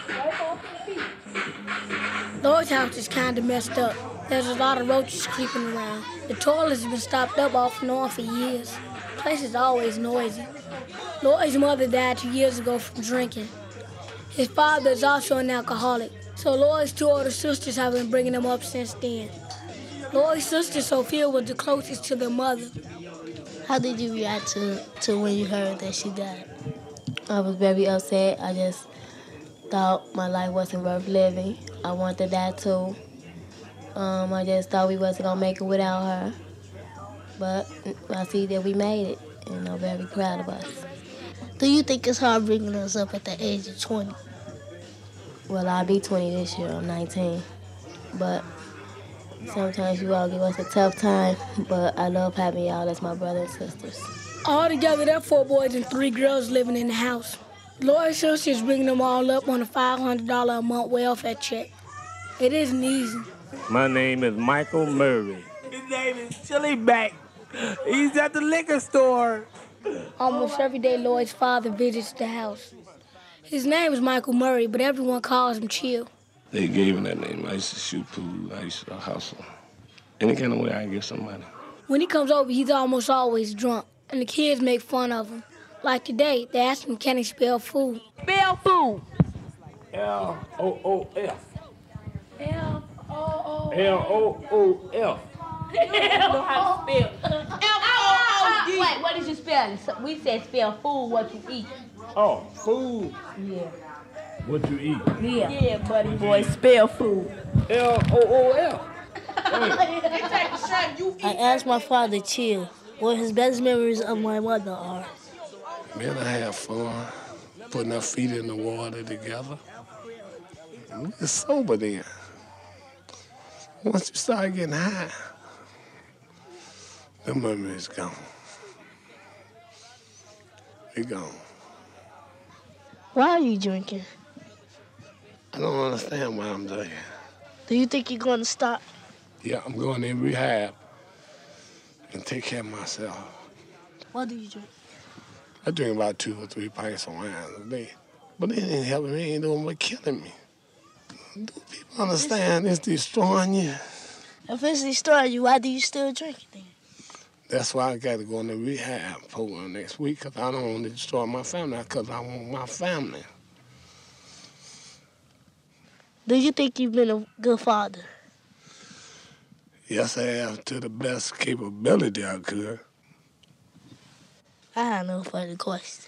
Lloyd's house is kind of messed up. There's a lot of roaches creeping around. The toilets have been stopped up off and on for years. The place is always noisy. Lloyd's mother died 2 years ago from drinking. His father is also an alcoholic, so Lloyd's 2 older sisters have been bringing him up since then. Lloyd's sister Sophia was the closest to their mother. How did you react to when you heard that she died? I was very upset. I just thought my life wasn't worth living. I wanted to die too. I just thought we wasn't gonna make it without her. But I see that we made it, and I'm very proud of us. Do you think it's hard bringing us up at the age of 20? Well, I'll be 20 this year. I'm 19. But sometimes you all give us a tough time, but I love having y'all as my brothers and sisters. Altogether, there are 4 boys and 3 girls living in the house. Lloyd's sister is bringing them all up on a $500 a month welfare check. It isn't easy. My name is Michael Murray. His name is Chili Back. He's at the liquor store. Almost every day, Lloyd's father visits the house. His name is Michael Murray, but everyone calls him Chill. They gave him that name. I used to shoot pool. I used to hustle. Any kind of way I can get some money. When he comes over, he's almost always drunk, and the kids make fun of him. Like today, they asked him, can he spell food? Spell food. L-O-O-F. L-O-O-F. L-O-O-F. You don't know how to spell. F-O-O-D. Wait, what did you spell? We said spell food, what you eat. Oh, food. Yeah. What you eat? Yeah, buddy boy, spell food. L-O-O-F. I asked my father, Chill, what his best memories of my mother are. Man, I have fun putting our feet in the water together. We get sober then. Once you start getting high, the memory's gone. It's gone. Why are you drinking? I don't understand why I'm drinking. Do you think you're going to stop? Yeah, I'm going in rehab and take care of myself. What do you drink? I drink about 2 or 3 pints of wine a day. But it ain't helping me, it ain't doing but killing me. Do people understand it's destroying you? If it's destroying you, why do you still drink it then? That's why I got to go in the rehab program next week, because I don't want to destroy my family, because I want my family. Do you think you've been a good father? Yes, I have, to the best capability I could. I have no further questions.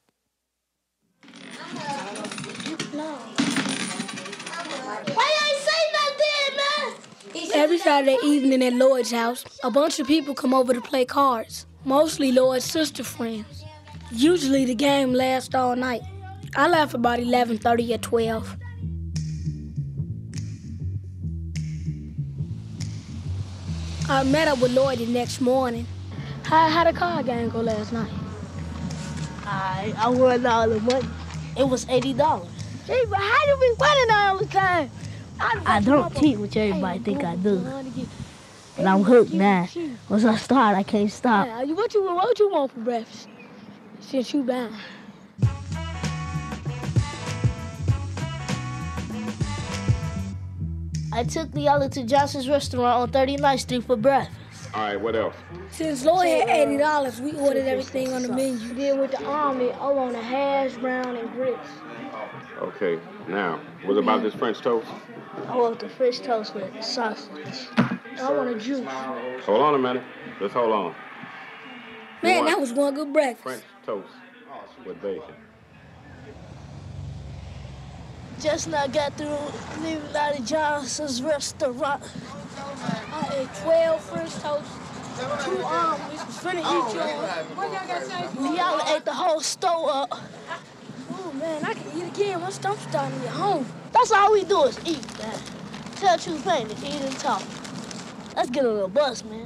Why you ain't say nothing, man? Every Saturday evening at Lloyd's house, a bunch of people come over to play cards, mostly Lloyd's sister friends. Usually the game lasts all night. I left about 11:30 or 12. I met up with Lloyd the next morning. How the card game go last night? I won all the money. It was $80. Gee, but how you be winning all the time? I don't cheat, which everybody think I do. But I'm hooked now. Once I start, I can't stop. What you want for breakfast? Since you bound. I took the other to Johnson's restaurant on 39th Street for breakfast. All right, what else? Since Lloyd had $80, we ordered everything on the menu. Then with the Army, I want a hash brown and grits. Okay, now, what about this French toast? I want the French toast with sausage. I want a juice. Hold on a minute. Let's hold on. Man, that was one good breakfast. French toast with bacon. Just now got through leaving out of Johnson's restaurant. I ate 12 French toast, 2 omelets, finna eat y'all. Y'all ate the whole store up. Oh man, I can eat again. My stomach's starting to get hungry. That's all we do is eat, man. Tell the truth, ain't it? Eat and talk. Let's get on the bus, man.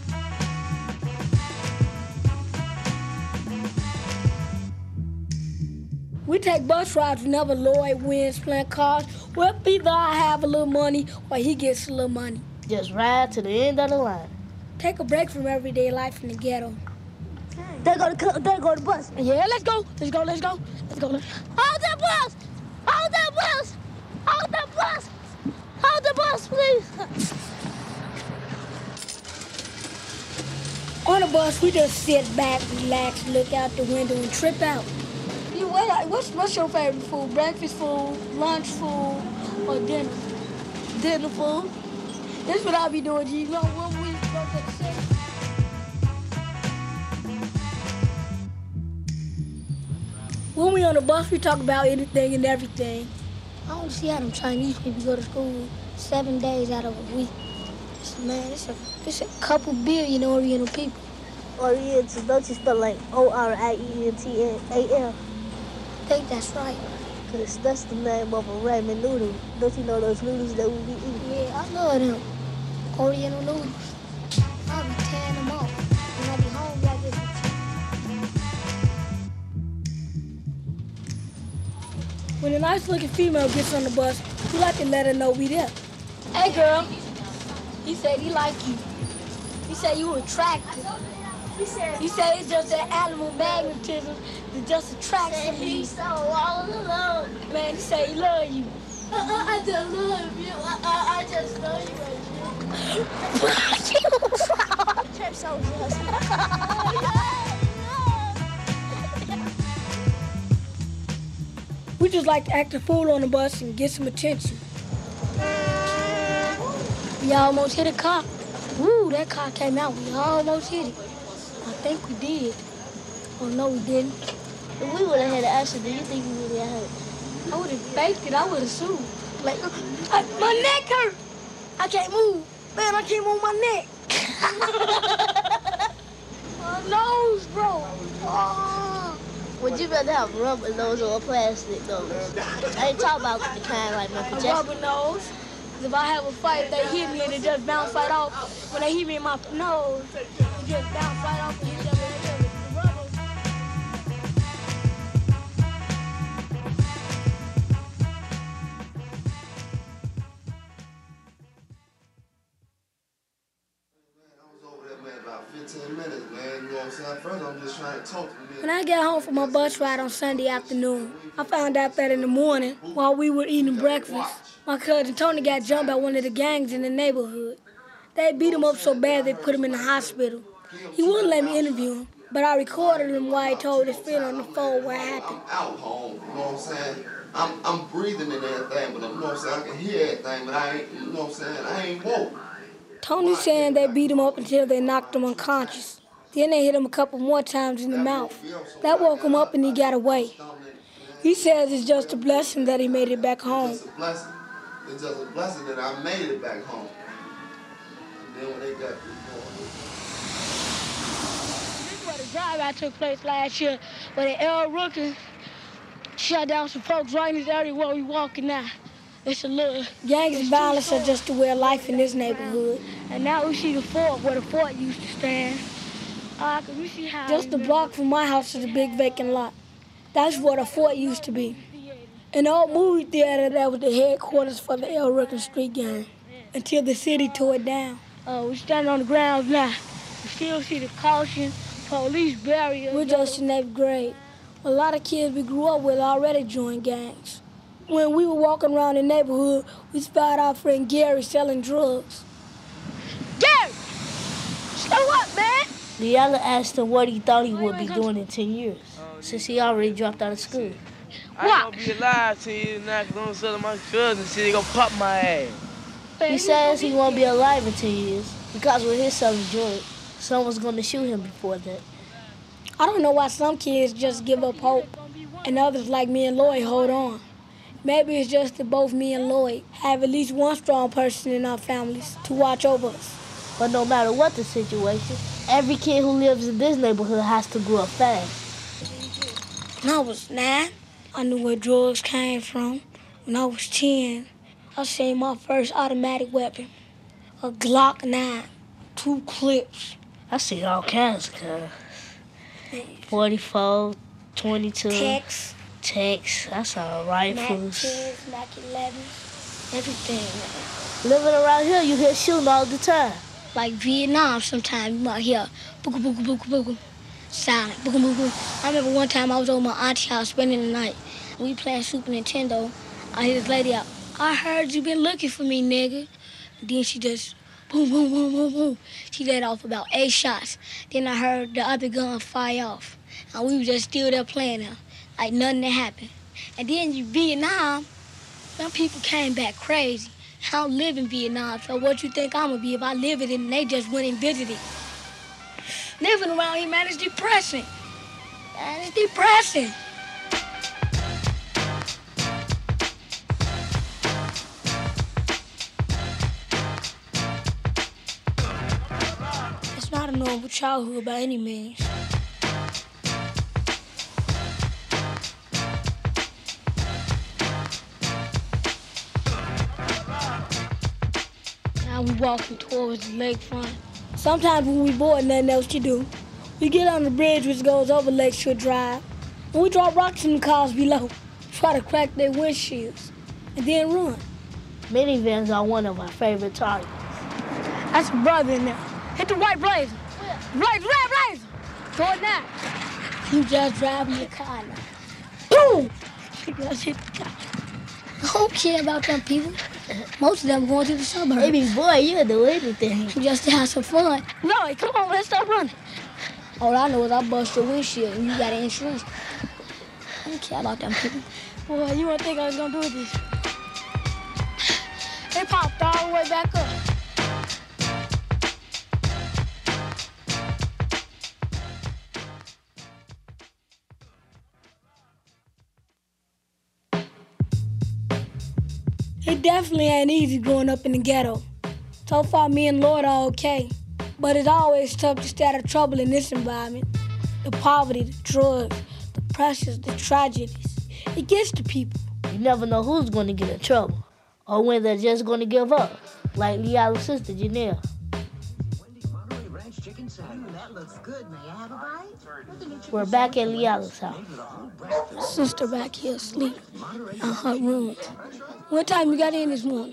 We take bus rides whenever Lloyd wins playing cards. Well, either I have a little money or he gets a little money. Just ride to the end of the line. Take a break from everyday life in the ghetto. There go the bus. Yeah, let's go. Let's go. Hold that bus! Hold that bus! Hold that bus! Hold the bus, please! On the bus, we just sit back, relax, look out the window, and trip out. What's your favorite food? Breakfast food, lunch food, or dinner? Dinner food. That's what I be doing, G. You know, when we go to the city. When we on the bus, we talk about anything and everything. I don't see how them Chinese people go to school 7 days out of a week. Man, it's a couple billion Oriental people. Oriental, don't you spell like Oriental? I think that's right. Because that's the name of a ramen noodle. Don't you know those noodles that we be eating? Yeah, I love them. Oriental noodles. I'll be tearing them off when I be home like this. When a nice looking female gets on the bus, we like to let her know we there. Hey girl, he said he like you. He said you attractive. He said it's just that animal magnetism that just attracts him. He's so all alone. Man, he said he love you. I just love you. I just love you. Trip so just. We just like to act a fool on the bus and get some attention. We almost hit a car. Woo, that car came out. We almost hit it. I think we did. Oh, no, we didn't. If we would have had an accident, do you think we would have had it? I would have faked it. I would have sued. Like, my neck hurt. I can't move. Man, I can't move my neck. My nose, bro. Oh. Would you rather have rubber nose or a plastic nose? I ain't talking about the kind like Michael Jackson. A rubber nose. If I have a fight, they hit me and it just bounce right off. When they hit me in my nose, it just bounce right off and hit them right there. The rubber. When I got home from my bus ride on Sunday afternoon, I found out that in the morning, while we were eating breakfast, my cousin Tony got jumped by one of the gangs in the neighborhood. They beat him up so bad they put him in the hospital. He wouldn't let me interview him, but I recorded him while he told his friend on the phone what happened. I'm out home, you know what I'm saying? I'm breathing and everything, but you know what I'm saying? I can hear everything, but I ain't, you know what I'm saying? I ain't woke. Tony's saying they beat him up until they knocked him unconscious. Then they hit him a couple more times in the mouth. That woke him up and he got away. He says it's just a blessing that he made it back home. It's just a blessing. It's just a blessing that I made it back home. And then when they got This is where the drive-out took place last year, where the L. Rooker shut down some folks right in this area where we walking now. It's a little gangs and violence are just the way of life in this neighborhood. And now we see the fort where the fort used to stand. We see how just a block from my house is a big vacant lot. That's where the fort used to be. In the old movie theater, that was the headquarters for the L. Rooker Street Gang until the city tore it down. We're standing on the grounds now. We still see the caution, police barriers. We're just in 8th grade. A lot of kids we grew up with already joined gangs. When we were walking around the neighborhood, we spied our friend Gary selling drugs. Gary! Slow up, man! The other asked him what he thought he would be doing in 10 years, since he already dropped out of school. I ain't gonna be alive 10 years now because I'm selling my drugs and shit. They gonna pop my ass. He says he won't be alive in 10 years because when he's selling drugs, someone's gonna shoot him before that. I don't know why some kids just give up hope and others like me and Lloyd hold on. Maybe it's just that both me and Lloyd have at least one strong person in our families to watch over us. But no matter what the situation, every kid who lives in this neighborhood has to grow up fast. When I was 9, I knew where drugs came from. When I was 10, I seen my first automatic weapon, a Glock 9, 2 clips. I seen all kinds of guns. 44, 22. Tex. I saw rifles. Mac 10s, Mac 11s, everything. Living around here, you hear shooting all the time. Like Vietnam, sometimes you might hear booga booga booga booga, silent booga booga. I remember one time I was over my auntie's house spending the night. We playing Super Nintendo. I hear this lady out, "I heard you been looking for me, nigga." And then she just boom, boom, boom, boom, boom. She let off about 8 shots. Then I heard the other gun fire off. And we were just still there playing there, like nothing had happened. And then in Vietnam, some people came back crazy. I don't live in Vietnam, so what you think I'm gonna be if I live it and they just went and visited? Living around here, man, is depressing. Man, it's depressing. It's not a normal childhood by any means. Now we walking towards the lakefront. Sometimes when we bored, nothing else to do, we get on the bridge which goes over Lakeshore Drive, and we drop rocks in the cars below, try to crack their windshields, and then run. Minivans are one of my favorite targets. That's a brother in there. Hit the white blazer. Red blazer. Throw it now. You just driving your car now. Boom! You just hit the car. I don't care about them people. Most of them going to the suburbs. Baby boy, you'll do anything. Just to have some fun. No, come on, let's stop running. All I know is I bust your windshield and you got an insurance. I don't care about them people. Boy, you wouldn't think I was gonna do this. They popped all the way back up. It definitely ain't easy growing up in the ghetto. So far, me and Lord are okay. But it's always tough to stay out of trouble in this environment. The poverty, the drugs, the pressures, the tragedies. It gets to people. You never know who's going to get in trouble or when they're just going to give up, like Leo's sister, Janelle. We're back at Leo's house. Sister back here asleep in her room. What time you got in this morning?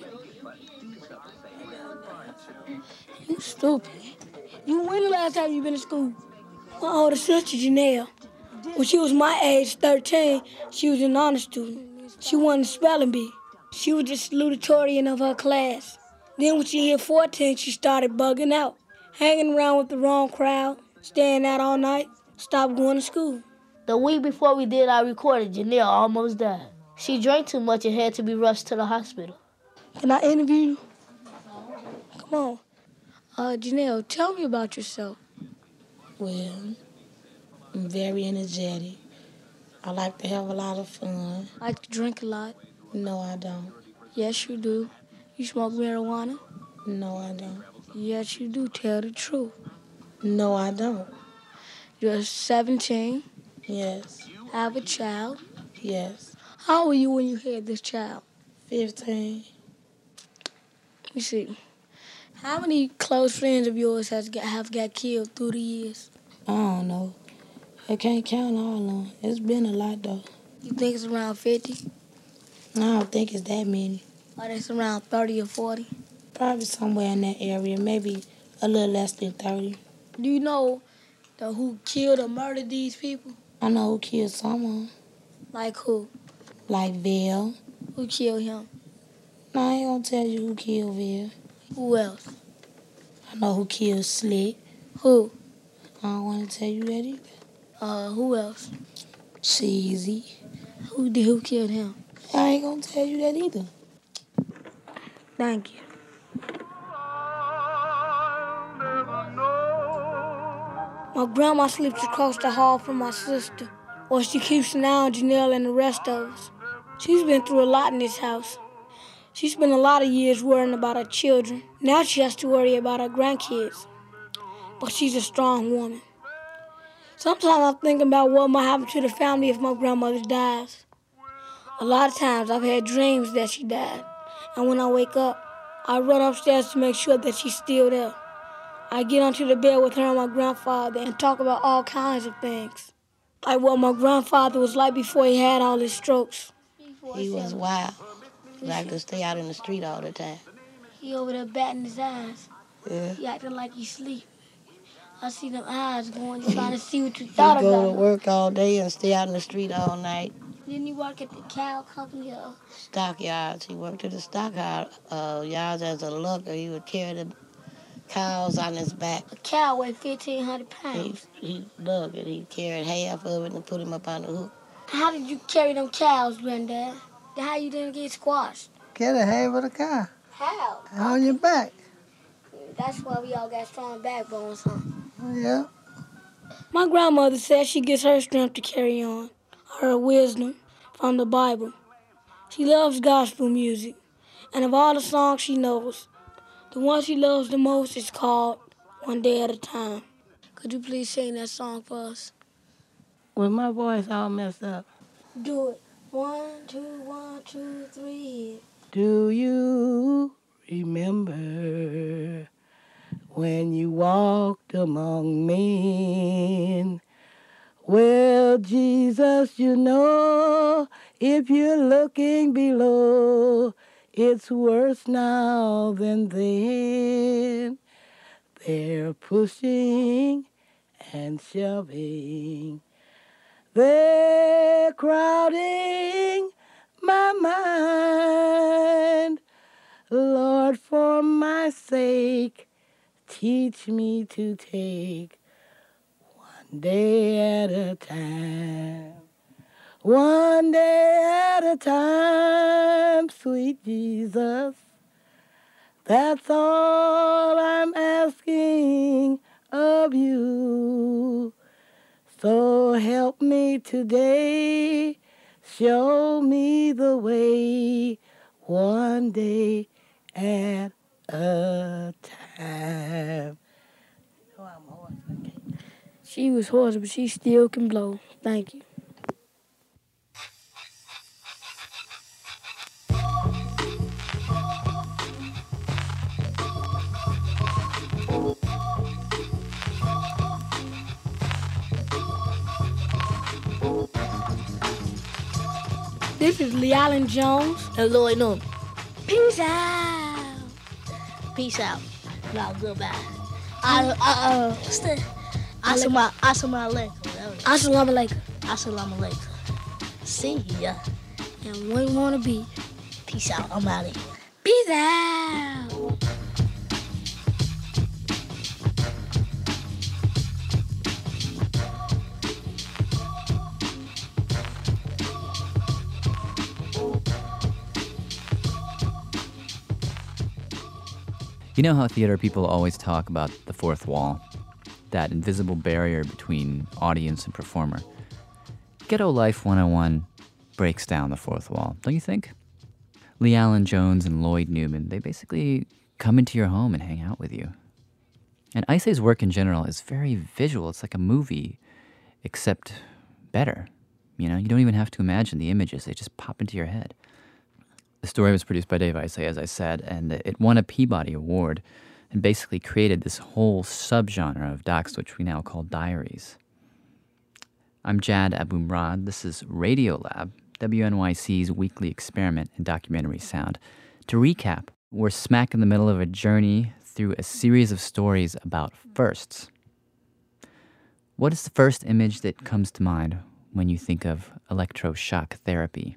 You stupid. When the last time you been to school? My older sister, Janelle. When she was my age, 13, she was an honor student. She won the spelling bee. She was the salutatorian of her class. Then when she hit 14, she started bugging out, hanging around with the wrong crowd, staying out all night, stopped going to school. The week before we did our recording, Janelle almost died. She drank too much and had to be rushed to the hospital. Can I interview you? Come on. Janelle, tell me about yourself. Well, I'm very energetic. I like to have a lot of fun. I like to drink a lot. No, I don't. Yes, you do. You smoke marijuana? No, I don't. Yes, you do. Tell the truth. No, I don't. You're 17. Yes. Have a child. Yes. How old were you when you had this child? 15. Let me see. How many close friends of yours have got killed through the years? I don't know. I can't count all of them. It's been a lot, though. You think it's around 50? I don't think it's that many. Or it's around 30 or 40? Probably somewhere in that area, maybe a little less than 30. Do you know who killed or murdered these people? I know who killed someone. Like who? Like Vail. Who killed him? No, I ain't gonna tell you who killed Vail. Who else? I know who killed Slick. Who? I don't want to tell you that either. Who else? Cheesy. Who killed him? I ain't gonna tell you that either. Thank you. My grandma sleeps across the hall from my sister, or she keeps an eye on Janelle and the rest of us. She's been through a lot in this house. She spent a lot of years worrying about her children. Now she has to worry about her grandkids. But she's a strong woman. Sometimes I'm thinking about what might happen to the family if my grandmother dies. A lot of times I've had dreams that she died. And when I wake up, I run upstairs to make sure that she's still there. I get onto the bed with her and my grandfather and talk about all kinds of things. Like what my grandfather was like before he had all his strokes. He was wild. He liked to stay out in the street all the time. He over there batting his eyes. Yeah. He acting like he sleep. I see them eyes going, trying to see what you thought He about go to him. work all day and stay out in the street all night. Didn't he work at the cow company? Stockyards. He worked at the stockyards as a lugger. He would carry the cows on his back. A cow weighed 1,500 pounds. He lugged it. He carried half of it and put him up on the hook. How did you carry them cows, Granddad? How you didn't get squashed? Carry half of the car How? on your back. That's why we all got strong backbones, huh? Yeah. My grandmother says she gets her strength to carry on, her wisdom from the Bible. She loves gospel music, and of all the songs she knows, the one she loves the most is called One Day at a Time. Could you please sing that song for us? With my voice all messed up. Do it. 1, 2, 1, 2, 3. Do you remember when you walked among men? Well, Jesus, you know, if you're looking below, it's worse now than then. They're pushing and shoving. They're crowding my mind. Lord, for my sake, teach me to take one day at a time. One day at a time, sweet Jesus. That's all I'm asking of you. So help me today, show me the way, one day at a time. She was hoarse, but she still can blow. Thank you. This is Lee Allen Jones and Lloyd Newman. Peace out. Peace out. No, goodbye. Assalamu alaikum. Assalamu alaikum. Assalamu alaikum. See ya. And where you want to be. Peace out. I'm out of here. Peace out. You know how theater people always talk about the fourth wall? That invisible barrier between audience and performer. Ghetto Life 101 breaks down the fourth wall, don't you think? Lee Allen Jones and Lloyd Newman, they basically come into your home and hang out with you. And Ice's work in general is very visual. It's like a movie, except better. You know, you don't even have to imagine the images. They just pop into your head. The story was produced by Dave Isay, as I said, and it won a Peabody Award and basically created this whole subgenre of docs, which we now call diaries. I'm Jad Abumrad. This is Radiolab, WNYC's weekly experiment in documentary sound. To recap, we're smack in the middle of a journey through a series of stories about firsts. What is the first image that comes to mind when you think of electroshock therapy?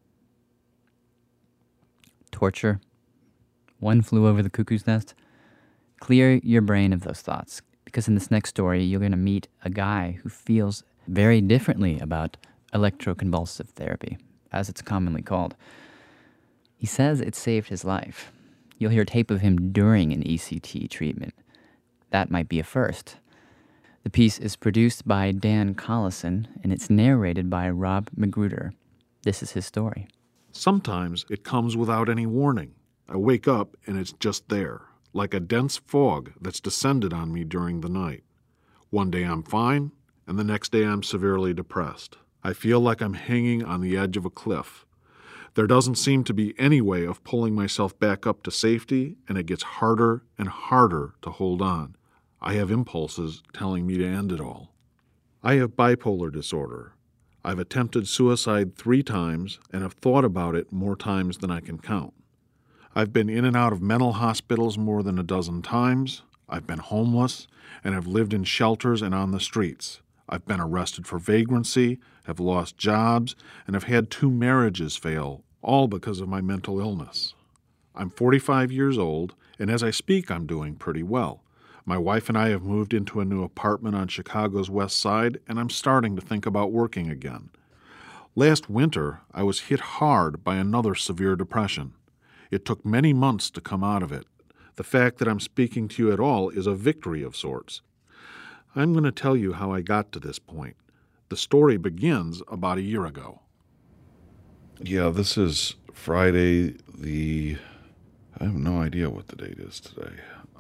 Torture? One Flew Over the Cuckoo's Nest? Clear your brain of those thoughts, because in this next story, you're going to meet a guy who feels very differently about electroconvulsive therapy, as it's commonly called. He says it saved his life. You'll hear tape of him during an ECT treatment. That might be a first. The piece is produced by Dan Collison, and it's narrated by Rob Magruder. This is his story. Sometimes it comes without any warning. I wake up and it's just there, like a dense fog that's descended on me during the night. One day I'm fine, and the next day I'm severely depressed. I feel like I'm hanging on the edge of a cliff. There doesn't seem to be any way of pulling myself back up to safety, and it gets harder and harder to hold on. I have impulses telling me to end it all. I have bipolar disorder. I've attempted suicide 3 times and have thought about it more times than I can count. I've been in and out of mental hospitals more than a dozen times. I've been homeless and have lived in shelters and on the streets. I've been arrested for vagrancy, have lost jobs, and have had 2 marriages fail, all because of my mental illness. I'm 45 years old, and as I speak, I'm doing pretty well. My wife and I have moved into a new apartment on Chicago's west side, and I'm starting to think about working again. Last winter, I was hit hard by another severe depression. It took many months to come out of it. The fact that I'm speaking to you at all is a victory of sorts. I'm going to tell you how I got to this point. The story begins about a year ago. Yeah, this is Friday I have no idea what the date is today.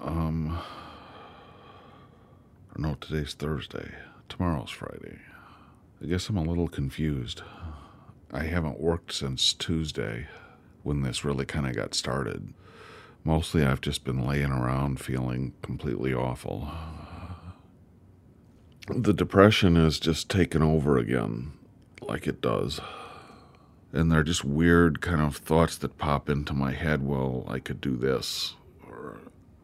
No, today's Thursday. Tomorrow's Friday. I guess I'm a little confused. I haven't worked since Tuesday, when this really kind of got started. Mostly I've just been laying around feeling completely awful. The depression has just taken over again, like it does. And they're just weird kind of thoughts that pop into my head. Well, I could do this, or,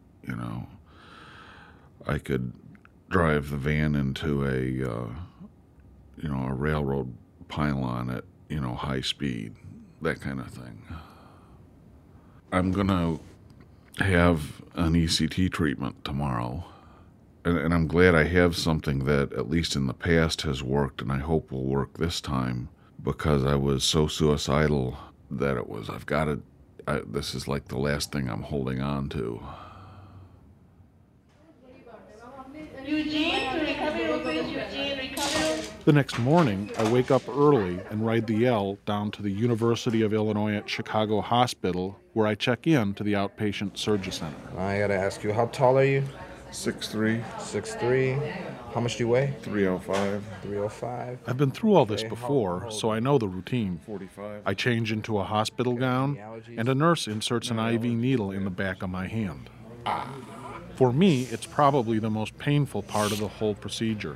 I could drive the van into a railroad pylon at, high speed, that kind of thing. I'm gonna have an ECT treatment tomorrow, and I'm glad I have something that, at least in the past, has worked, and I hope will work this time, because I was so suicidal that this is like the last thing I'm holding on to. The next morning, I wake up early and ride the L down to the University of Illinois at Chicago Hospital, where I check in to the outpatient surgery center. I gotta ask you, how tall are you? 6'3". 6'3". How much do you weigh? 305. 305. I've been through all this before, so I know the routine. 45. I change into a hospital gown, and a nurse inserts an IV needle in the back of my hand. For me, it's probably the most painful part of the whole procedure.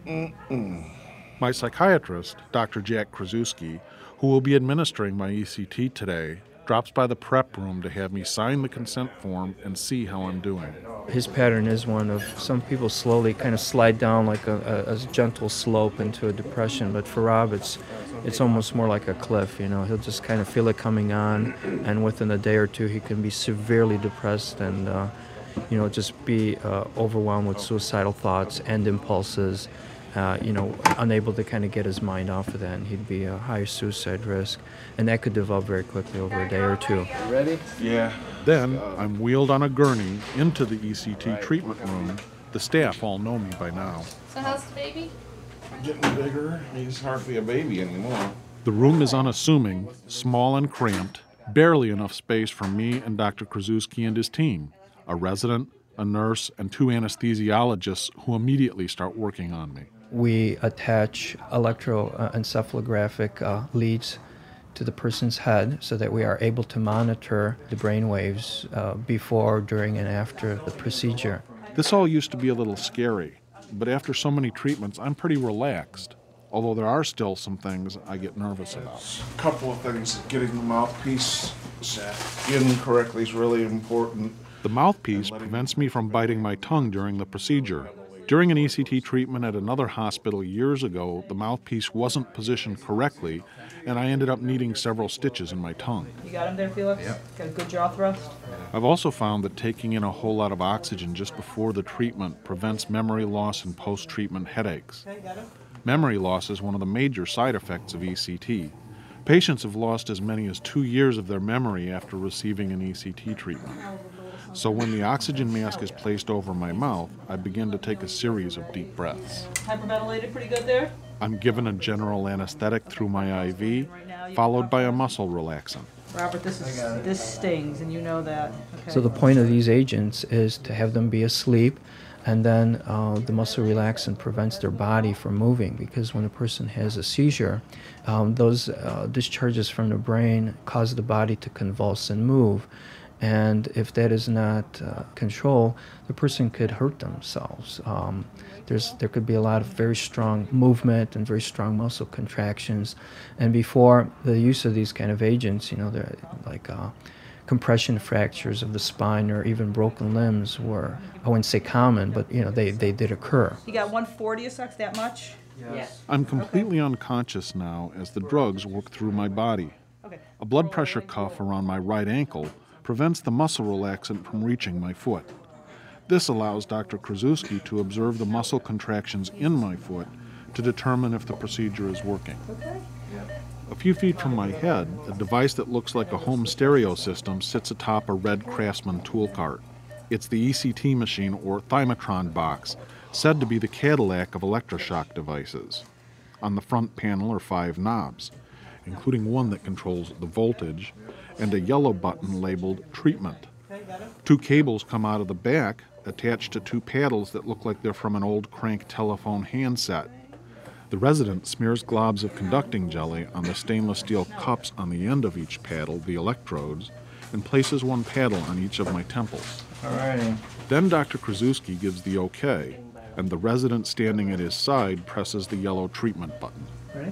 My psychiatrist, Dr. Jack Krasuski, who will be administering my ECT today, drops by the prep room to have me sign the consent form and see how I'm doing. His pattern is one of some people slowly kind of slide down like a gentle slope into a depression, but for Rob it's almost more like a cliff. He'll just kind of feel it coming on, and within a day or two he can be severely depressed and just be overwhelmed with suicidal thoughts and impulses, unable to kind of get his mind off of that, and he'd be a high suicide risk, and that could develop very quickly over a day or two. You ready? Yeah. Then I'm wheeled on a gurney into the ECT treatment room. The staff all know me by now. So how's the baby? Getting bigger. He's hardly a baby anymore. The room is unassuming, small and cramped, barely enough space for me and Dr. Krasuski and his team, a resident, a nurse, and 2 anesthesiologists who immediately start working on me. We attach electroencephalographic leads to the person's head so that we are able to monitor the brain waves before, during, and after the procedure. This all used to be a little scary, but after so many treatments, I'm pretty relaxed, although there are still some things I get nervous about. A couple of things. Getting the mouthpiece in correctly is really important. The mouthpiece prevents me from biting my tongue during the procedure. During an ECT treatment at another hospital years ago, the mouthpiece wasn't positioned correctly, and I ended up needing several stitches in my tongue. You got him there, Felix? Yep. Got a good jaw thrust? I've also found that taking in a whole lot of oxygen just before the treatment prevents memory loss and post-treatment headaches. Okay, got him. Memory loss is one of the major side effects of ECT. Patients have lost as many as 2 years of their memory after receiving an ECT treatment. So when the oxygen mask is placed over my mouth, I begin to take a series of deep breaths. Hyperventilated pretty good there? I'm given a general anesthetic through my IV, followed by a muscle relaxant. Robert, this stings, and you know that. Okay. So the point of these agents is to have them be asleep, and then the muscle relaxant prevents their body from moving, because when a person has a seizure, those discharges from the brain cause the body to convulse and move. And if that is not controlled, the person could hurt themselves. There could be a lot of very strong movement and very strong muscle contractions. And before the use of these kind of agents, they're like compression fractures of the spine or even broken limbs were, I wouldn't say common, but they did occur. You got 140 that much? Yes. I'm completely unconscious now as the drugs work through my body. A blood pressure cuff around my right ankle prevents the muscle relaxant from reaching my foot. This allows Dr. Krasuski to observe the muscle contractions in my foot to determine if the procedure is working. A few feet from my head, a device that looks like a home stereo system sits atop a red Craftsman tool cart. It's the ECT machine, or Thymatron box, said to be the Cadillac of electroshock devices. On the front panel are 5 knobs, including one that controls the voltage, and a yellow button labeled Treatment. 2 cables come out of the back, attached to 2 paddles that look like they're from an old crank telephone handset. The resident smears globs of conducting jelly on the stainless steel cups on the end of each paddle, the electrodes, and places 1 paddle on each of my temples. Alrighty. Then Dr. Krasuski gives the okay, and the resident standing at his side presses the yellow treatment button. Ready?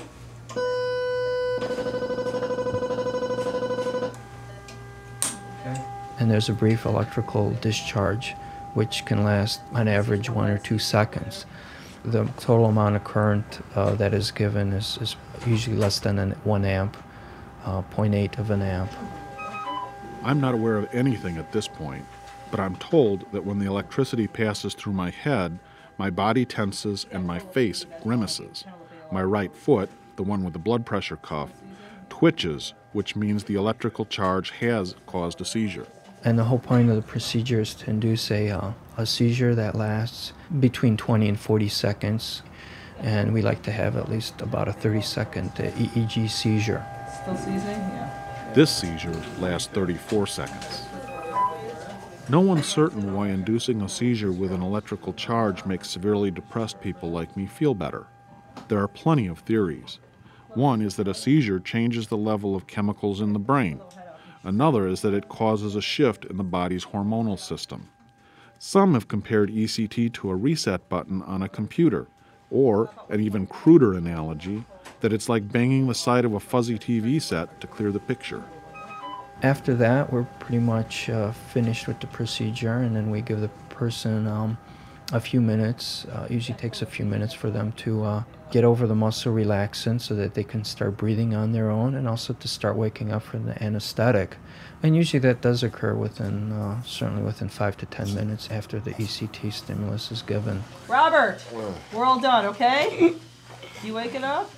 And there's a brief electrical discharge, which can last on average 1 or 2 seconds. The total amount of current that is given is usually less than 1 amp, 0.8 of an amp. I'm not aware of anything at this point, but I'm told that when the electricity passes through my head, my body tenses and my face grimaces. My right foot, the one with the blood pressure cuff, twitches, which means the electrical charge has caused a seizure. And the whole point of the procedure is to induce a seizure that lasts between 20 and 40 seconds. And we like to have at least about a 30-second EEG seizure. Still seizing? Yeah. This seizure lasts 34 seconds. No one's certain why inducing a seizure with an electrical charge makes severely depressed people like me feel better. There are plenty of theories. One is that a seizure changes the level of chemicals in the brain. Another is that it causes a shift in the body's hormonal system. Some have compared ECT to a reset button on a computer, or, an even cruder analogy, that it's like banging the side of a fuzzy TV set to clear the picture. After that, we're pretty much finished with the procedure, and then we give the person a few minutes. Usually takes a few minutes for them to get over the muscle relaxant so that they can start breathing on their own, and also to start waking up from the anesthetic. And usually that does occur certainly within 5 to 10 minutes after the ECT stimulus is given. Robert, we're all done, okay? You waking up?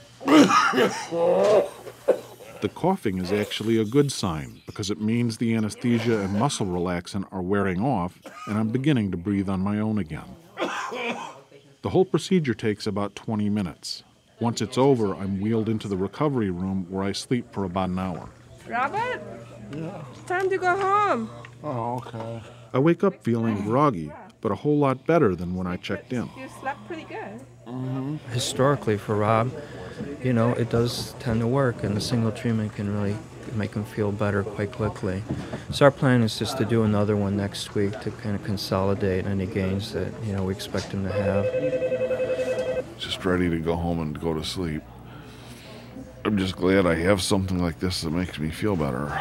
The coughing is actually a good sign because it means the anesthesia and muscle relaxant are wearing off and I'm beginning to breathe on my own again. The whole procedure takes about 20 minutes. Once it's over, I'm wheeled into the recovery room where I sleep for about an hour. Robert? Yeah. It's time to go home. Oh, okay. I wake up feeling groggy, but a whole lot better than when I checked in. You slept pretty good. Historically, for Rob, it does tend to work, and a single treatment can really make him feel better quite quickly. So our plan is just to do another one next week to kind of consolidate any gains that we expect him to have. Just ready to go home and go to sleep. I'm just glad I have something like this that makes me feel better.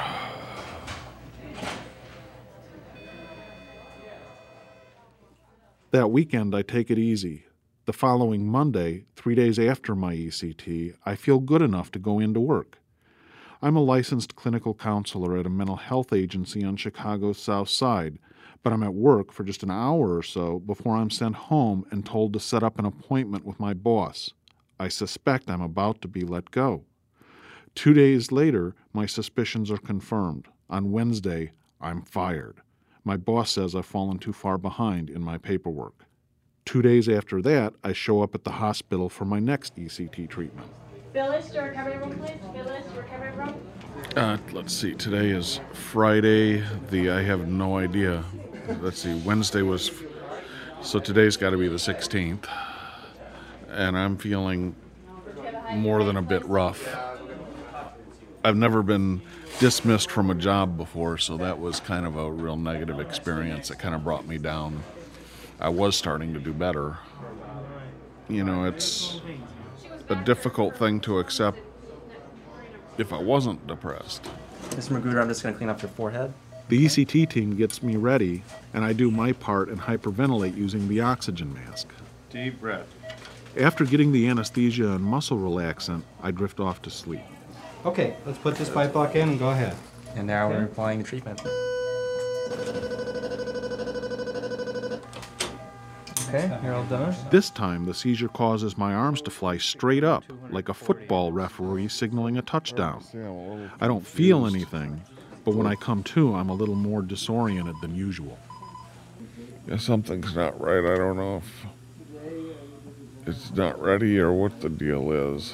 That weekend, I take it easy. The following Monday, 3 days after my ECT, I feel good enough to go into work. I'm a licensed clinical counselor at a mental health agency on Chicago's South Side, but I'm at work for just an hour or so before I'm sent home and told to set up an appointment with my boss. I suspect I'm about to be let go. 2 days later, my suspicions are confirmed. On Wednesday, I'm fired. My boss says I've fallen too far behind in my paperwork. 2 days after that, I show up at the hospital for my next ECT treatment. Phyllis, to recovery room, please. Phyllis, to recovery room. Let's see, today is Friday. I have no idea. Let's see, Wednesday was, so today's got to be the 16th. And I'm feeling more than a bit rough. I've never been dismissed from a job before, so that was kind of a real negative experience. It kind of brought me down. I was starting to do better. You know, it's a difficult thing to accept if I wasn't depressed. Mr. Magruder, I'm just going to clean up your forehead. The ECT team gets me ready, and I do my part and hyperventilate using the oxygen mask. Deep breath. After getting the anesthesia and muscle relaxant, I drift off to sleep. Okay, let's put this pipe back in and go ahead. And now we're applying the treatment. Okay, you're all done. This time, the seizure causes my arms to fly straight up, like a football referee signaling a touchdown. I don't feel anything, but when I come to, I'm a little more disoriented than usual. Yeah, something's not right. I don't know if it's not ready or what the deal is.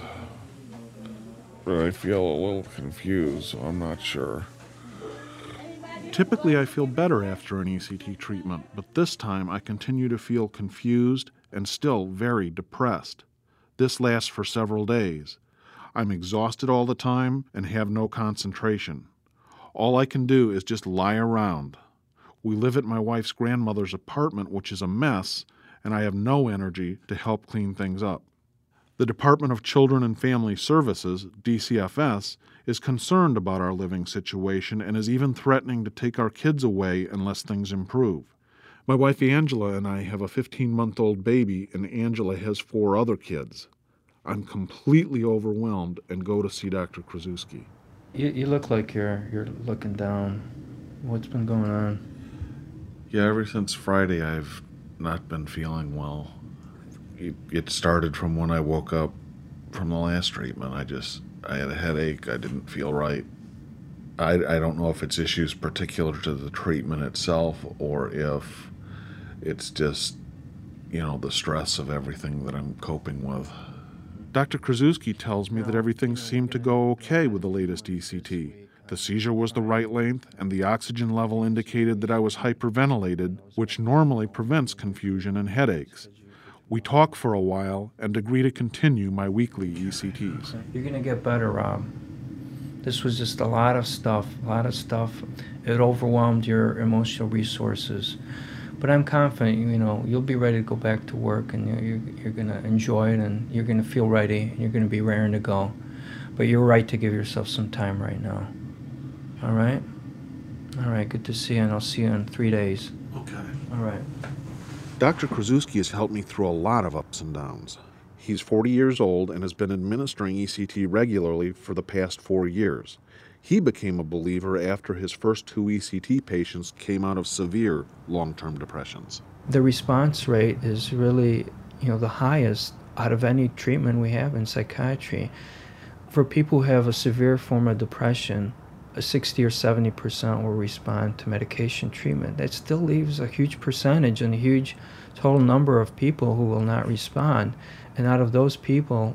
But I feel a little confused, so I'm not sure. Typically, I feel better after an ECT treatment, but this time I continue to feel confused and still very depressed. This lasts for several days. I'm exhausted all the time and have no concentration. All I can do is just lie around. We live at my wife's grandmother's apartment, which is a mess, and I have no energy to help clean things up. The Department of Children and Family Services, DCFS, is concerned about our living situation and is even threatening to take our kids away unless things improve. My wife Angela and I have a 15-month-old baby, and Angela has 4 other kids. I'm completely overwhelmed and go to see Dr. Krasuski. You look like you're looking down. What's been going on? Yeah, ever since Friday, I've not been feeling well. It started from when I woke up from the last treatment. I had a headache. I didn't feel right. I don't know if it's issues particular to the treatment itself or if it's just, the stress of everything that I'm coping with. Dr. Krasuski tells me that everything seemed to go okay with the latest ECT. The seizure was the right length, and the oxygen level indicated that I was hyperventilated, which normally prevents confusion and headaches. We talk for a while and agree to continue my weekly ECTs. You're going to get better, Rob. This was just a lot of stuff. It overwhelmed your emotional resources. But I'm confident, you'll be ready to go back to work, and you're going to enjoy it, and you're going to feel ready, and you're going to be raring to go. But you're right to give yourself some time right now. All right? All right, good to see you, and I'll see you in 3 days. Okay. All right. Dr. Krasuski has helped me through a lot of ups and downs. He's 40 years old and has been administering ECT regularly for the past 4 years. He became a believer after his first 2 ECT patients came out of severe long-term depressions. The response rate is really, the highest out of any treatment we have in psychiatry. For people who have a severe form of depression, 60 or 70% will respond to medication treatment. That still leaves a huge percentage and a huge total number of people who will not respond. And out of those people,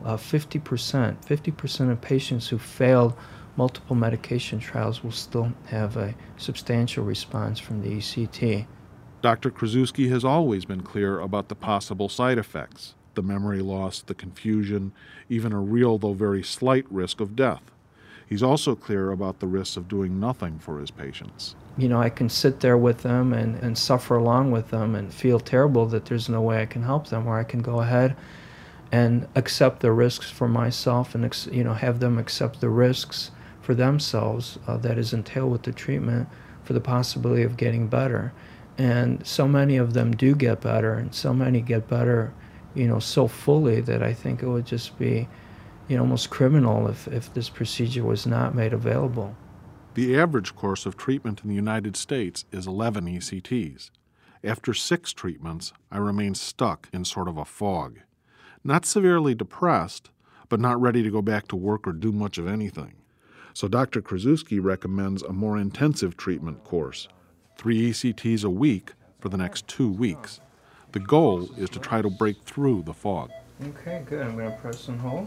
50% of patients who failed multiple medication trials will still have a substantial response from the ECT. Dr. Krasuski has always been clear about the possible side effects, the memory loss, the confusion, even a real, though very slight, risk of death. He's also clear about the risks of doing nothing for his patients. I can sit there with them and suffer along with them and feel terrible that there's no way I can help them, or I can go ahead and accept the risks for myself and have them accept the risks for themselves that is entailed with the treatment for the possibility of getting better. And so many of them do get better, and so many get better, so fully that I think it would just be almost criminal if this procedure was not made available. The average course of treatment in the United States is 11 ECTs. After 6 treatments, I remain stuck in sort of a fog. Not severely depressed, but not ready to go back to work or do much of anything. So Dr. Krasuski recommends a more intensive treatment course, 3 ECTs a week for the next 2 weeks. The goal is to try to break through the fog. Okay, good. I'm going to press and hold.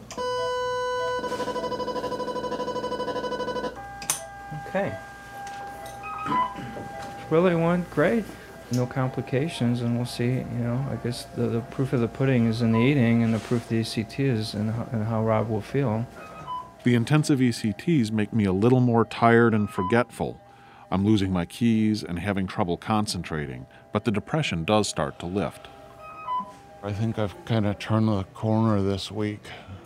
Okay. Really went great. No complications, and we'll see, I guess the proof of the pudding is in the eating, and the proof of the ECT is in how Rob will feel. The intensive ECTs make me a little more tired and forgetful. I'm losing my keys and having trouble concentrating, but the depression does start to lift. I think I've kind of turned the corner this week,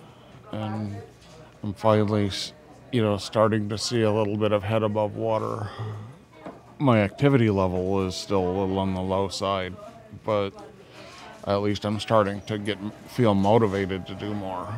and I'm finally, starting to see a little bit of head above water. My activity level is still a little on the low side, but at least I'm starting to feel motivated to do more.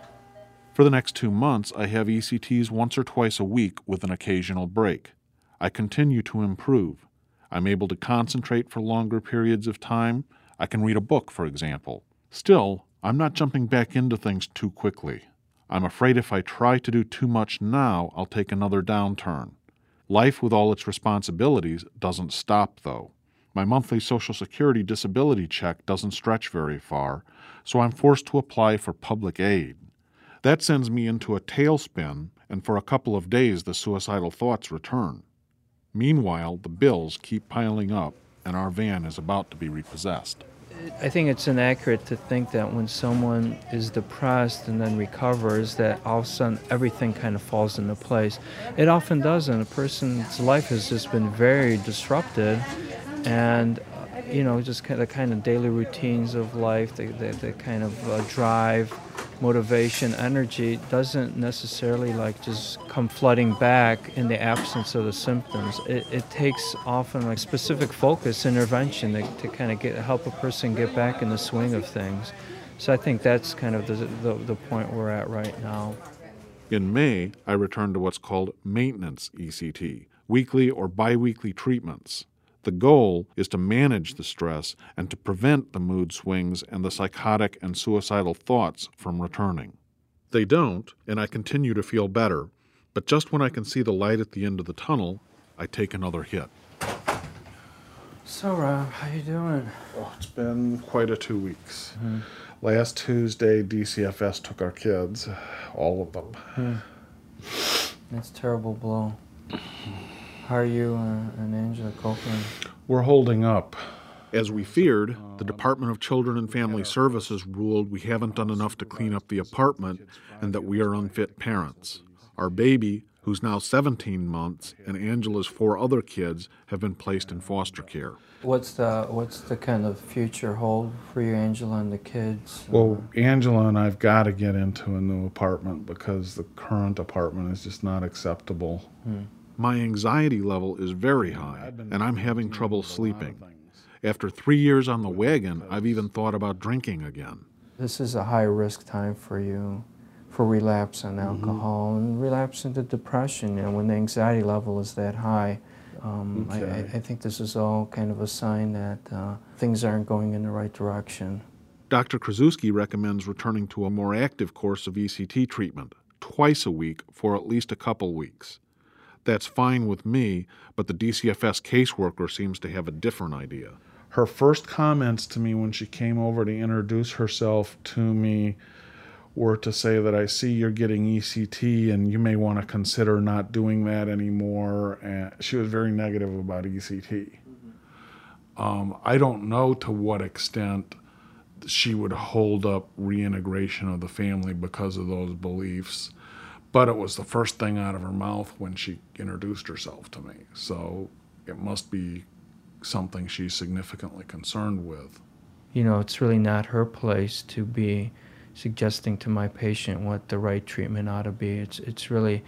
For the next 2 months, I have ECTs once or twice a week with an occasional break. I continue to improve. I'm able to concentrate for longer periods of time. I can read a book, for example. Still, I'm not jumping back into things too quickly. I'm afraid if I try to do too much now, I'll take another downturn. Life with all its responsibilities doesn't stop, though. My monthly Social Security disability check doesn't stretch very far, so I'm forced to apply for public aid. That sends me into a tailspin, and for a couple of days the suicidal thoughts return. Meanwhile, the bills keep piling up, and our van is about to be repossessed. I think it's inaccurate to think that when someone is depressed and then recovers, that all of a sudden everything kind of falls into place. It often doesn't. A person's life has just been very disrupted, and just the kind of daily routines of life, the kind of drive, motivation, energy doesn't necessarily just come flooding back in the absence of the symptoms. It takes often specific focus intervention to kind of help a person get back in the swing of things. So I think that's kind of the point we're at right now. In May, I returned to what's called maintenance ECT, weekly or biweekly treatments. The goal is to manage the stress and to prevent the mood swings and the psychotic and suicidal thoughts from returning. They don't, and I continue to feel better, but just when I can see the light at the end of the tunnel, I take another hit. So, Rob, how you doing? Oh, it's been quite a 2 weeks. Last Tuesday, DCFS took our kids, all of them. That's a terrible blow. How are you and Angela Copeland? We're holding up. As we feared, the Department of Children and Family Services ruled we haven't done enough to clean up the apartment and that we are unfit parents. Our baby, who's now 17 months, and Angela's 4 other kids have been placed in foster care. What's the kind of future hold for you, Angela, and the kids? Well, Angela and I've got to get into a new apartment because the current apartment is just not acceptable. My anxiety level is very high, and I'm having trouble sleeping. After 3 years on the wagon, I've even thought about drinking again. This is a high-risk time for you, for relapse on alcohol and relapse into depression. When the anxiety level is that high, I think this is all kind of a sign that things aren't going in the right direction. Dr. Krasuski recommends returning to a more active course of ECT treatment, twice a week for at least a couple weeks. That's fine with me, but the DCFS caseworker seems to have a different idea. Her first comments to me when she came over to introduce herself to me were to say that I see you're getting ECT and you may want to consider not doing that anymore. And she was very negative about ECT. I don't know to what extent she would hold up reintegration of the family because of those beliefs. But it was the first thing out of her mouth when she introduced herself to me. So it must be something she's significantly concerned with. It's really not her place to be suggesting to my patient what the right treatment ought to be. It's really,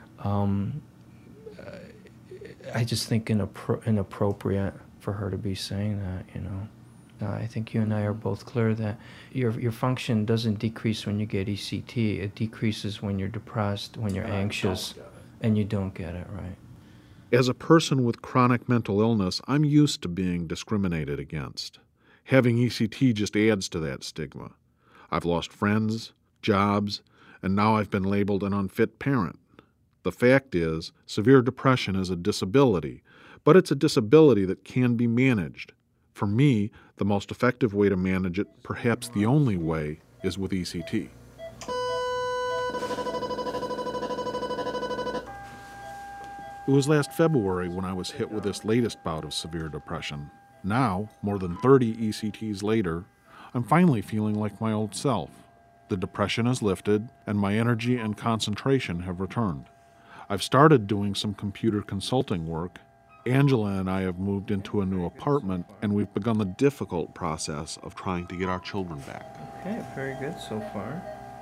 I just think inappropriate for her to be saying that, I think you and I are both clear that your function doesn't decrease when you get ECT. It decreases when you're depressed, when you're anxious, and you don't get it, right? As a person with chronic mental illness, I'm used to being discriminated against. Having ECT just adds to that stigma. I've lost friends, jobs, and now I've been labeled an unfit parent. The fact is, severe depression is a disability, but it's a disability that can be managed. For me, the most effective way to manage it, perhaps the only way, is with ECT. It was last February when I was hit with this latest bout of severe depression. Now, more than 30 ECTs later, I'm finally feeling like my old self. The depression has lifted, and my energy and concentration have returned. I've started doing some computer consulting work. Angela and I have moved into a new apartment, and we've begun the difficult process of trying to get our children back. Okay, very good so far.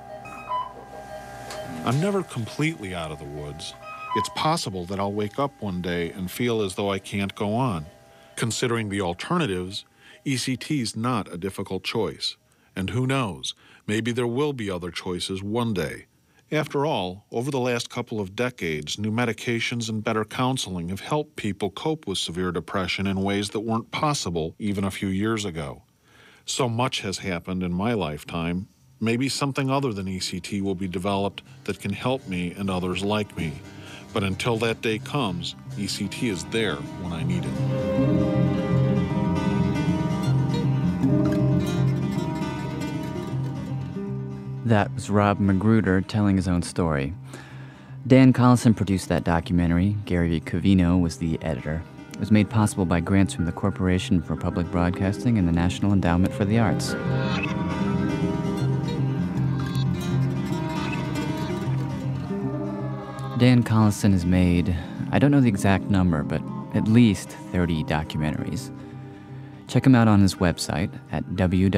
I'm never completely out of the woods. It's possible that I'll wake up one day and feel as though I can't go on. Considering the alternatives, ECT's not a difficult choice. And who knows, maybe there will be other choices one day. After all, over the last couple of decades, new medications and better counseling have helped people cope with severe depression in ways that weren't possible even a few years ago. So much has happened in my lifetime. Maybe something other than ECT will be developed that can help me and others like me. But until that day comes, ECT is there when I need it. That was Rob Magruder telling his own story. Dan Collison produced that documentary. Gary Covino was the editor. It was made possible by grants from the Corporation for Public Broadcasting and the National Endowment for the Arts. Dan Collison has made, I don't know the exact number, but at least 30 documentaries. Check him out on his website at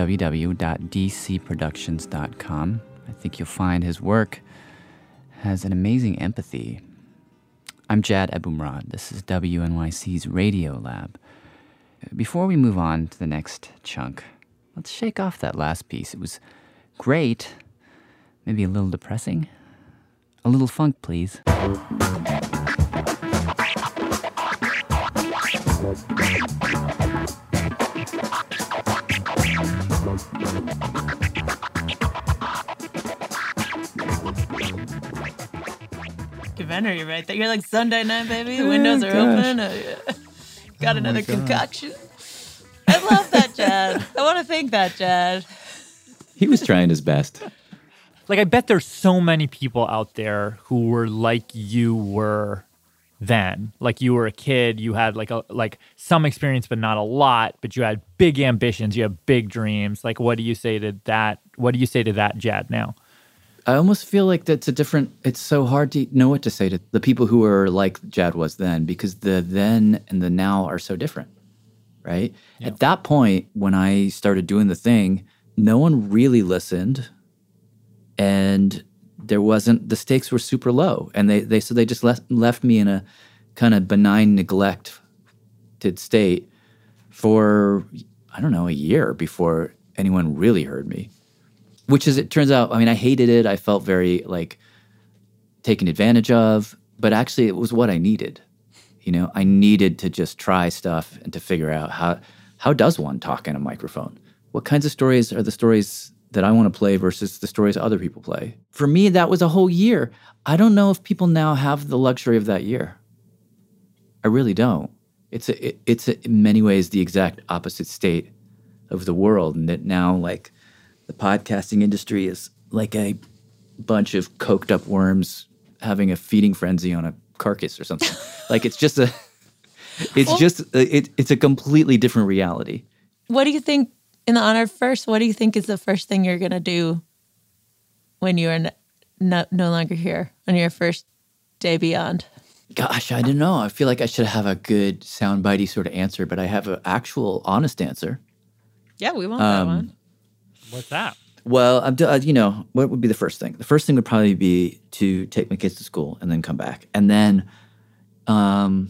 www.dcproductions.com. I think you'll find his work has an amazing empathy. I'm Jad Abumrad. This is WNYC's Radio Lab. Before we move on to the next chunk, let's shake off that last piece. It was great, maybe a little depressing. A little funk, please. Documentary right there. You're like Sunday night, baby. The windows are open. Got another concoction. I love that, Jad. I want to thank that, Jad. He was trying his best. Like, I bet there's so many people out there who were like you were then. Like, you were a kid, you had like some experience, but not a lot, but you had big ambitions, you have big dreams. Like, what do you say to that? What do you say to that, Jad, now? I almost feel like it's so hard to know what to say to the people who are like Jad was then, because the then and the now are so different, right? Yeah. At that point, when I started doing the thing, no one really listened. And the stakes were super low. And they just left me in a kind of benign, neglected state for, I don't know, a year before anyone really heard me. Which is, it turns out, I mean, I hated it. I felt very, taken advantage of. But actually, it was what I needed. You know, I needed to just try stuff and to figure out how does one talk in a microphone? What kinds of stories are the stories that I want to play versus the stories other people play? For me, that was a whole year. I don't know if people now have the luxury of that year. I really don't. It's in many ways the exact opposite state of the world, and that now, the podcasting industry is like a bunch of coked up worms having a feeding frenzy on a carcass or something. It's a completely different reality. What do you think? In the honor first, what do you think is the first thing you're going to do when you are no longer here, on your first day beyond? Gosh, I don't know. I feel like I should have a good soundbitey sort of answer, but I have an actual honest answer. Yeah, we want that one. What's that? Well, what would be the first thing? The first thing would probably be to take my kids to school and then come back. And then I'm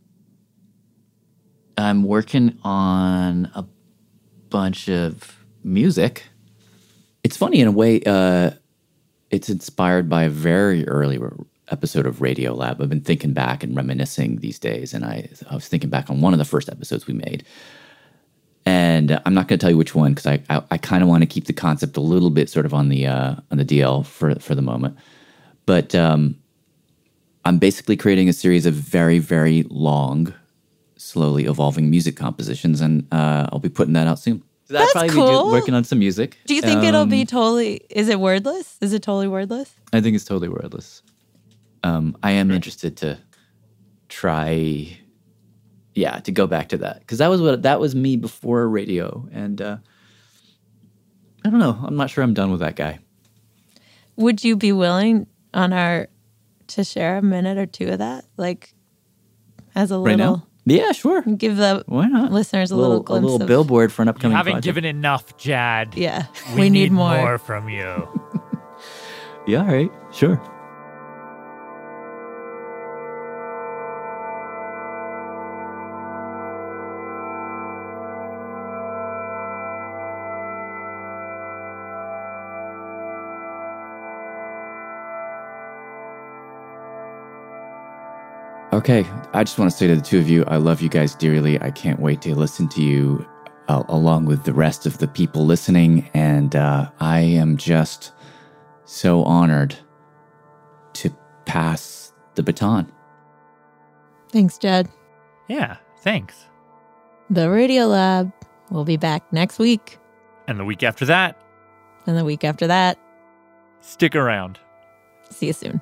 working on a bunch of music. It's funny in a way. It's inspired by a very early episode of Radio Lab. I've been thinking back and reminiscing these days, and I was thinking back on one of the first episodes we made. And I'm not going to tell you which one because I kind of want to keep the concept a little bit sort of on the DL for the moment. But I'm basically creating a series of very, very long slowly evolving music compositions, and I'll be putting that out soon. So That's probably cool. be working on some music. Do you think it'll be totally? Is it wordless? Is it totally wordless? I think it's totally wordless. I am interested to try, to go back to that, because that was me before radio, and I don't know. I'm not sure I'm done with that guy. Would you be willing to share a minute or two of that, like as a Right little? now? Yeah, sure. Give the Why not? listeners a little glimpse. A little of, billboard for an upcoming You haven't project. given enough, Jad. Yeah, We need more. more from you. Yeah, all right, sure. Okay, I just want to say to the two of you, I love you guys dearly. I can't wait to listen to you along with the rest of the people listening. And I am just so honored to pass the baton. Thanks, Jed. Yeah, thanks. The Radio Lab will be back next week. And the week after that. And the week after that. Stick around. See you soon.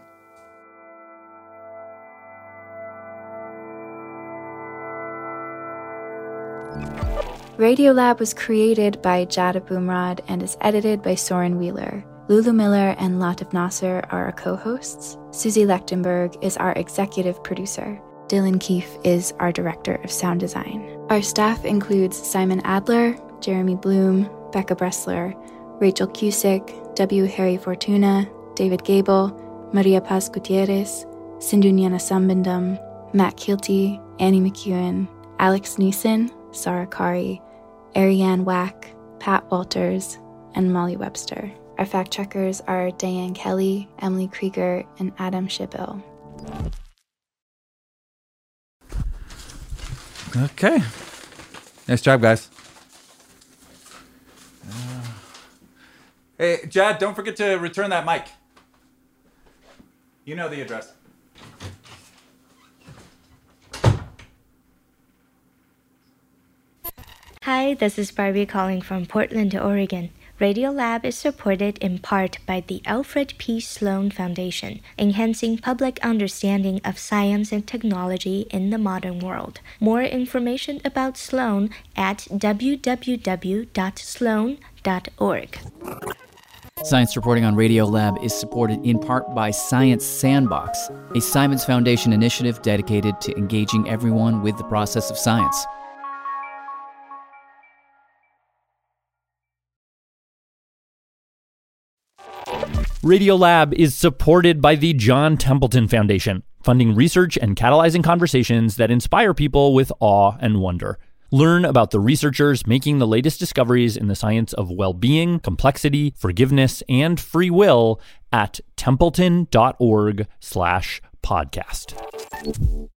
Radiolab was created by Jada Boomrod and is edited by Soren Wheeler. Lulu Miller and Latif Nasser are our co-hosts. Susie Lechtenberg is our executive producer. Dylan Keefe is our director of sound design. Our staff includes Simon Adler, Jeremy Bloom, Becca Bressler, Rachel Cusick, W. Harry Fortuna, David Gable, Maria Paz Gutierrez, Sindhu Sambandam, Matt Kilty, Annie McEwen, Alex Neeson, Sarah Kari, Ariane Wack, Pat Walters, and Molly Webster. Our fact checkers are Diane Kelly, Emily Krieger, and Adam Shibill. Okay. Nice job, guys. Hey, Jad, don't forget to return that mic. You know the address. Hi, this is Barbie calling from Portland, Oregon. Radiolab is supported in part by the Alfred P. Sloan Foundation, enhancing public understanding of science and technology in the modern world. More information about Sloan at www.sloan.org. Science reporting on Radiolab is supported in part by Science Sandbox, a Simons Foundation initiative dedicated to engaging everyone with the process of science. Radiolab is supported by the John Templeton Foundation, funding research and catalyzing conversations that inspire people with awe and wonder. Learn about the researchers making the latest discoveries in the science of well-being, complexity, forgiveness, and free will at templeton.org/podcast.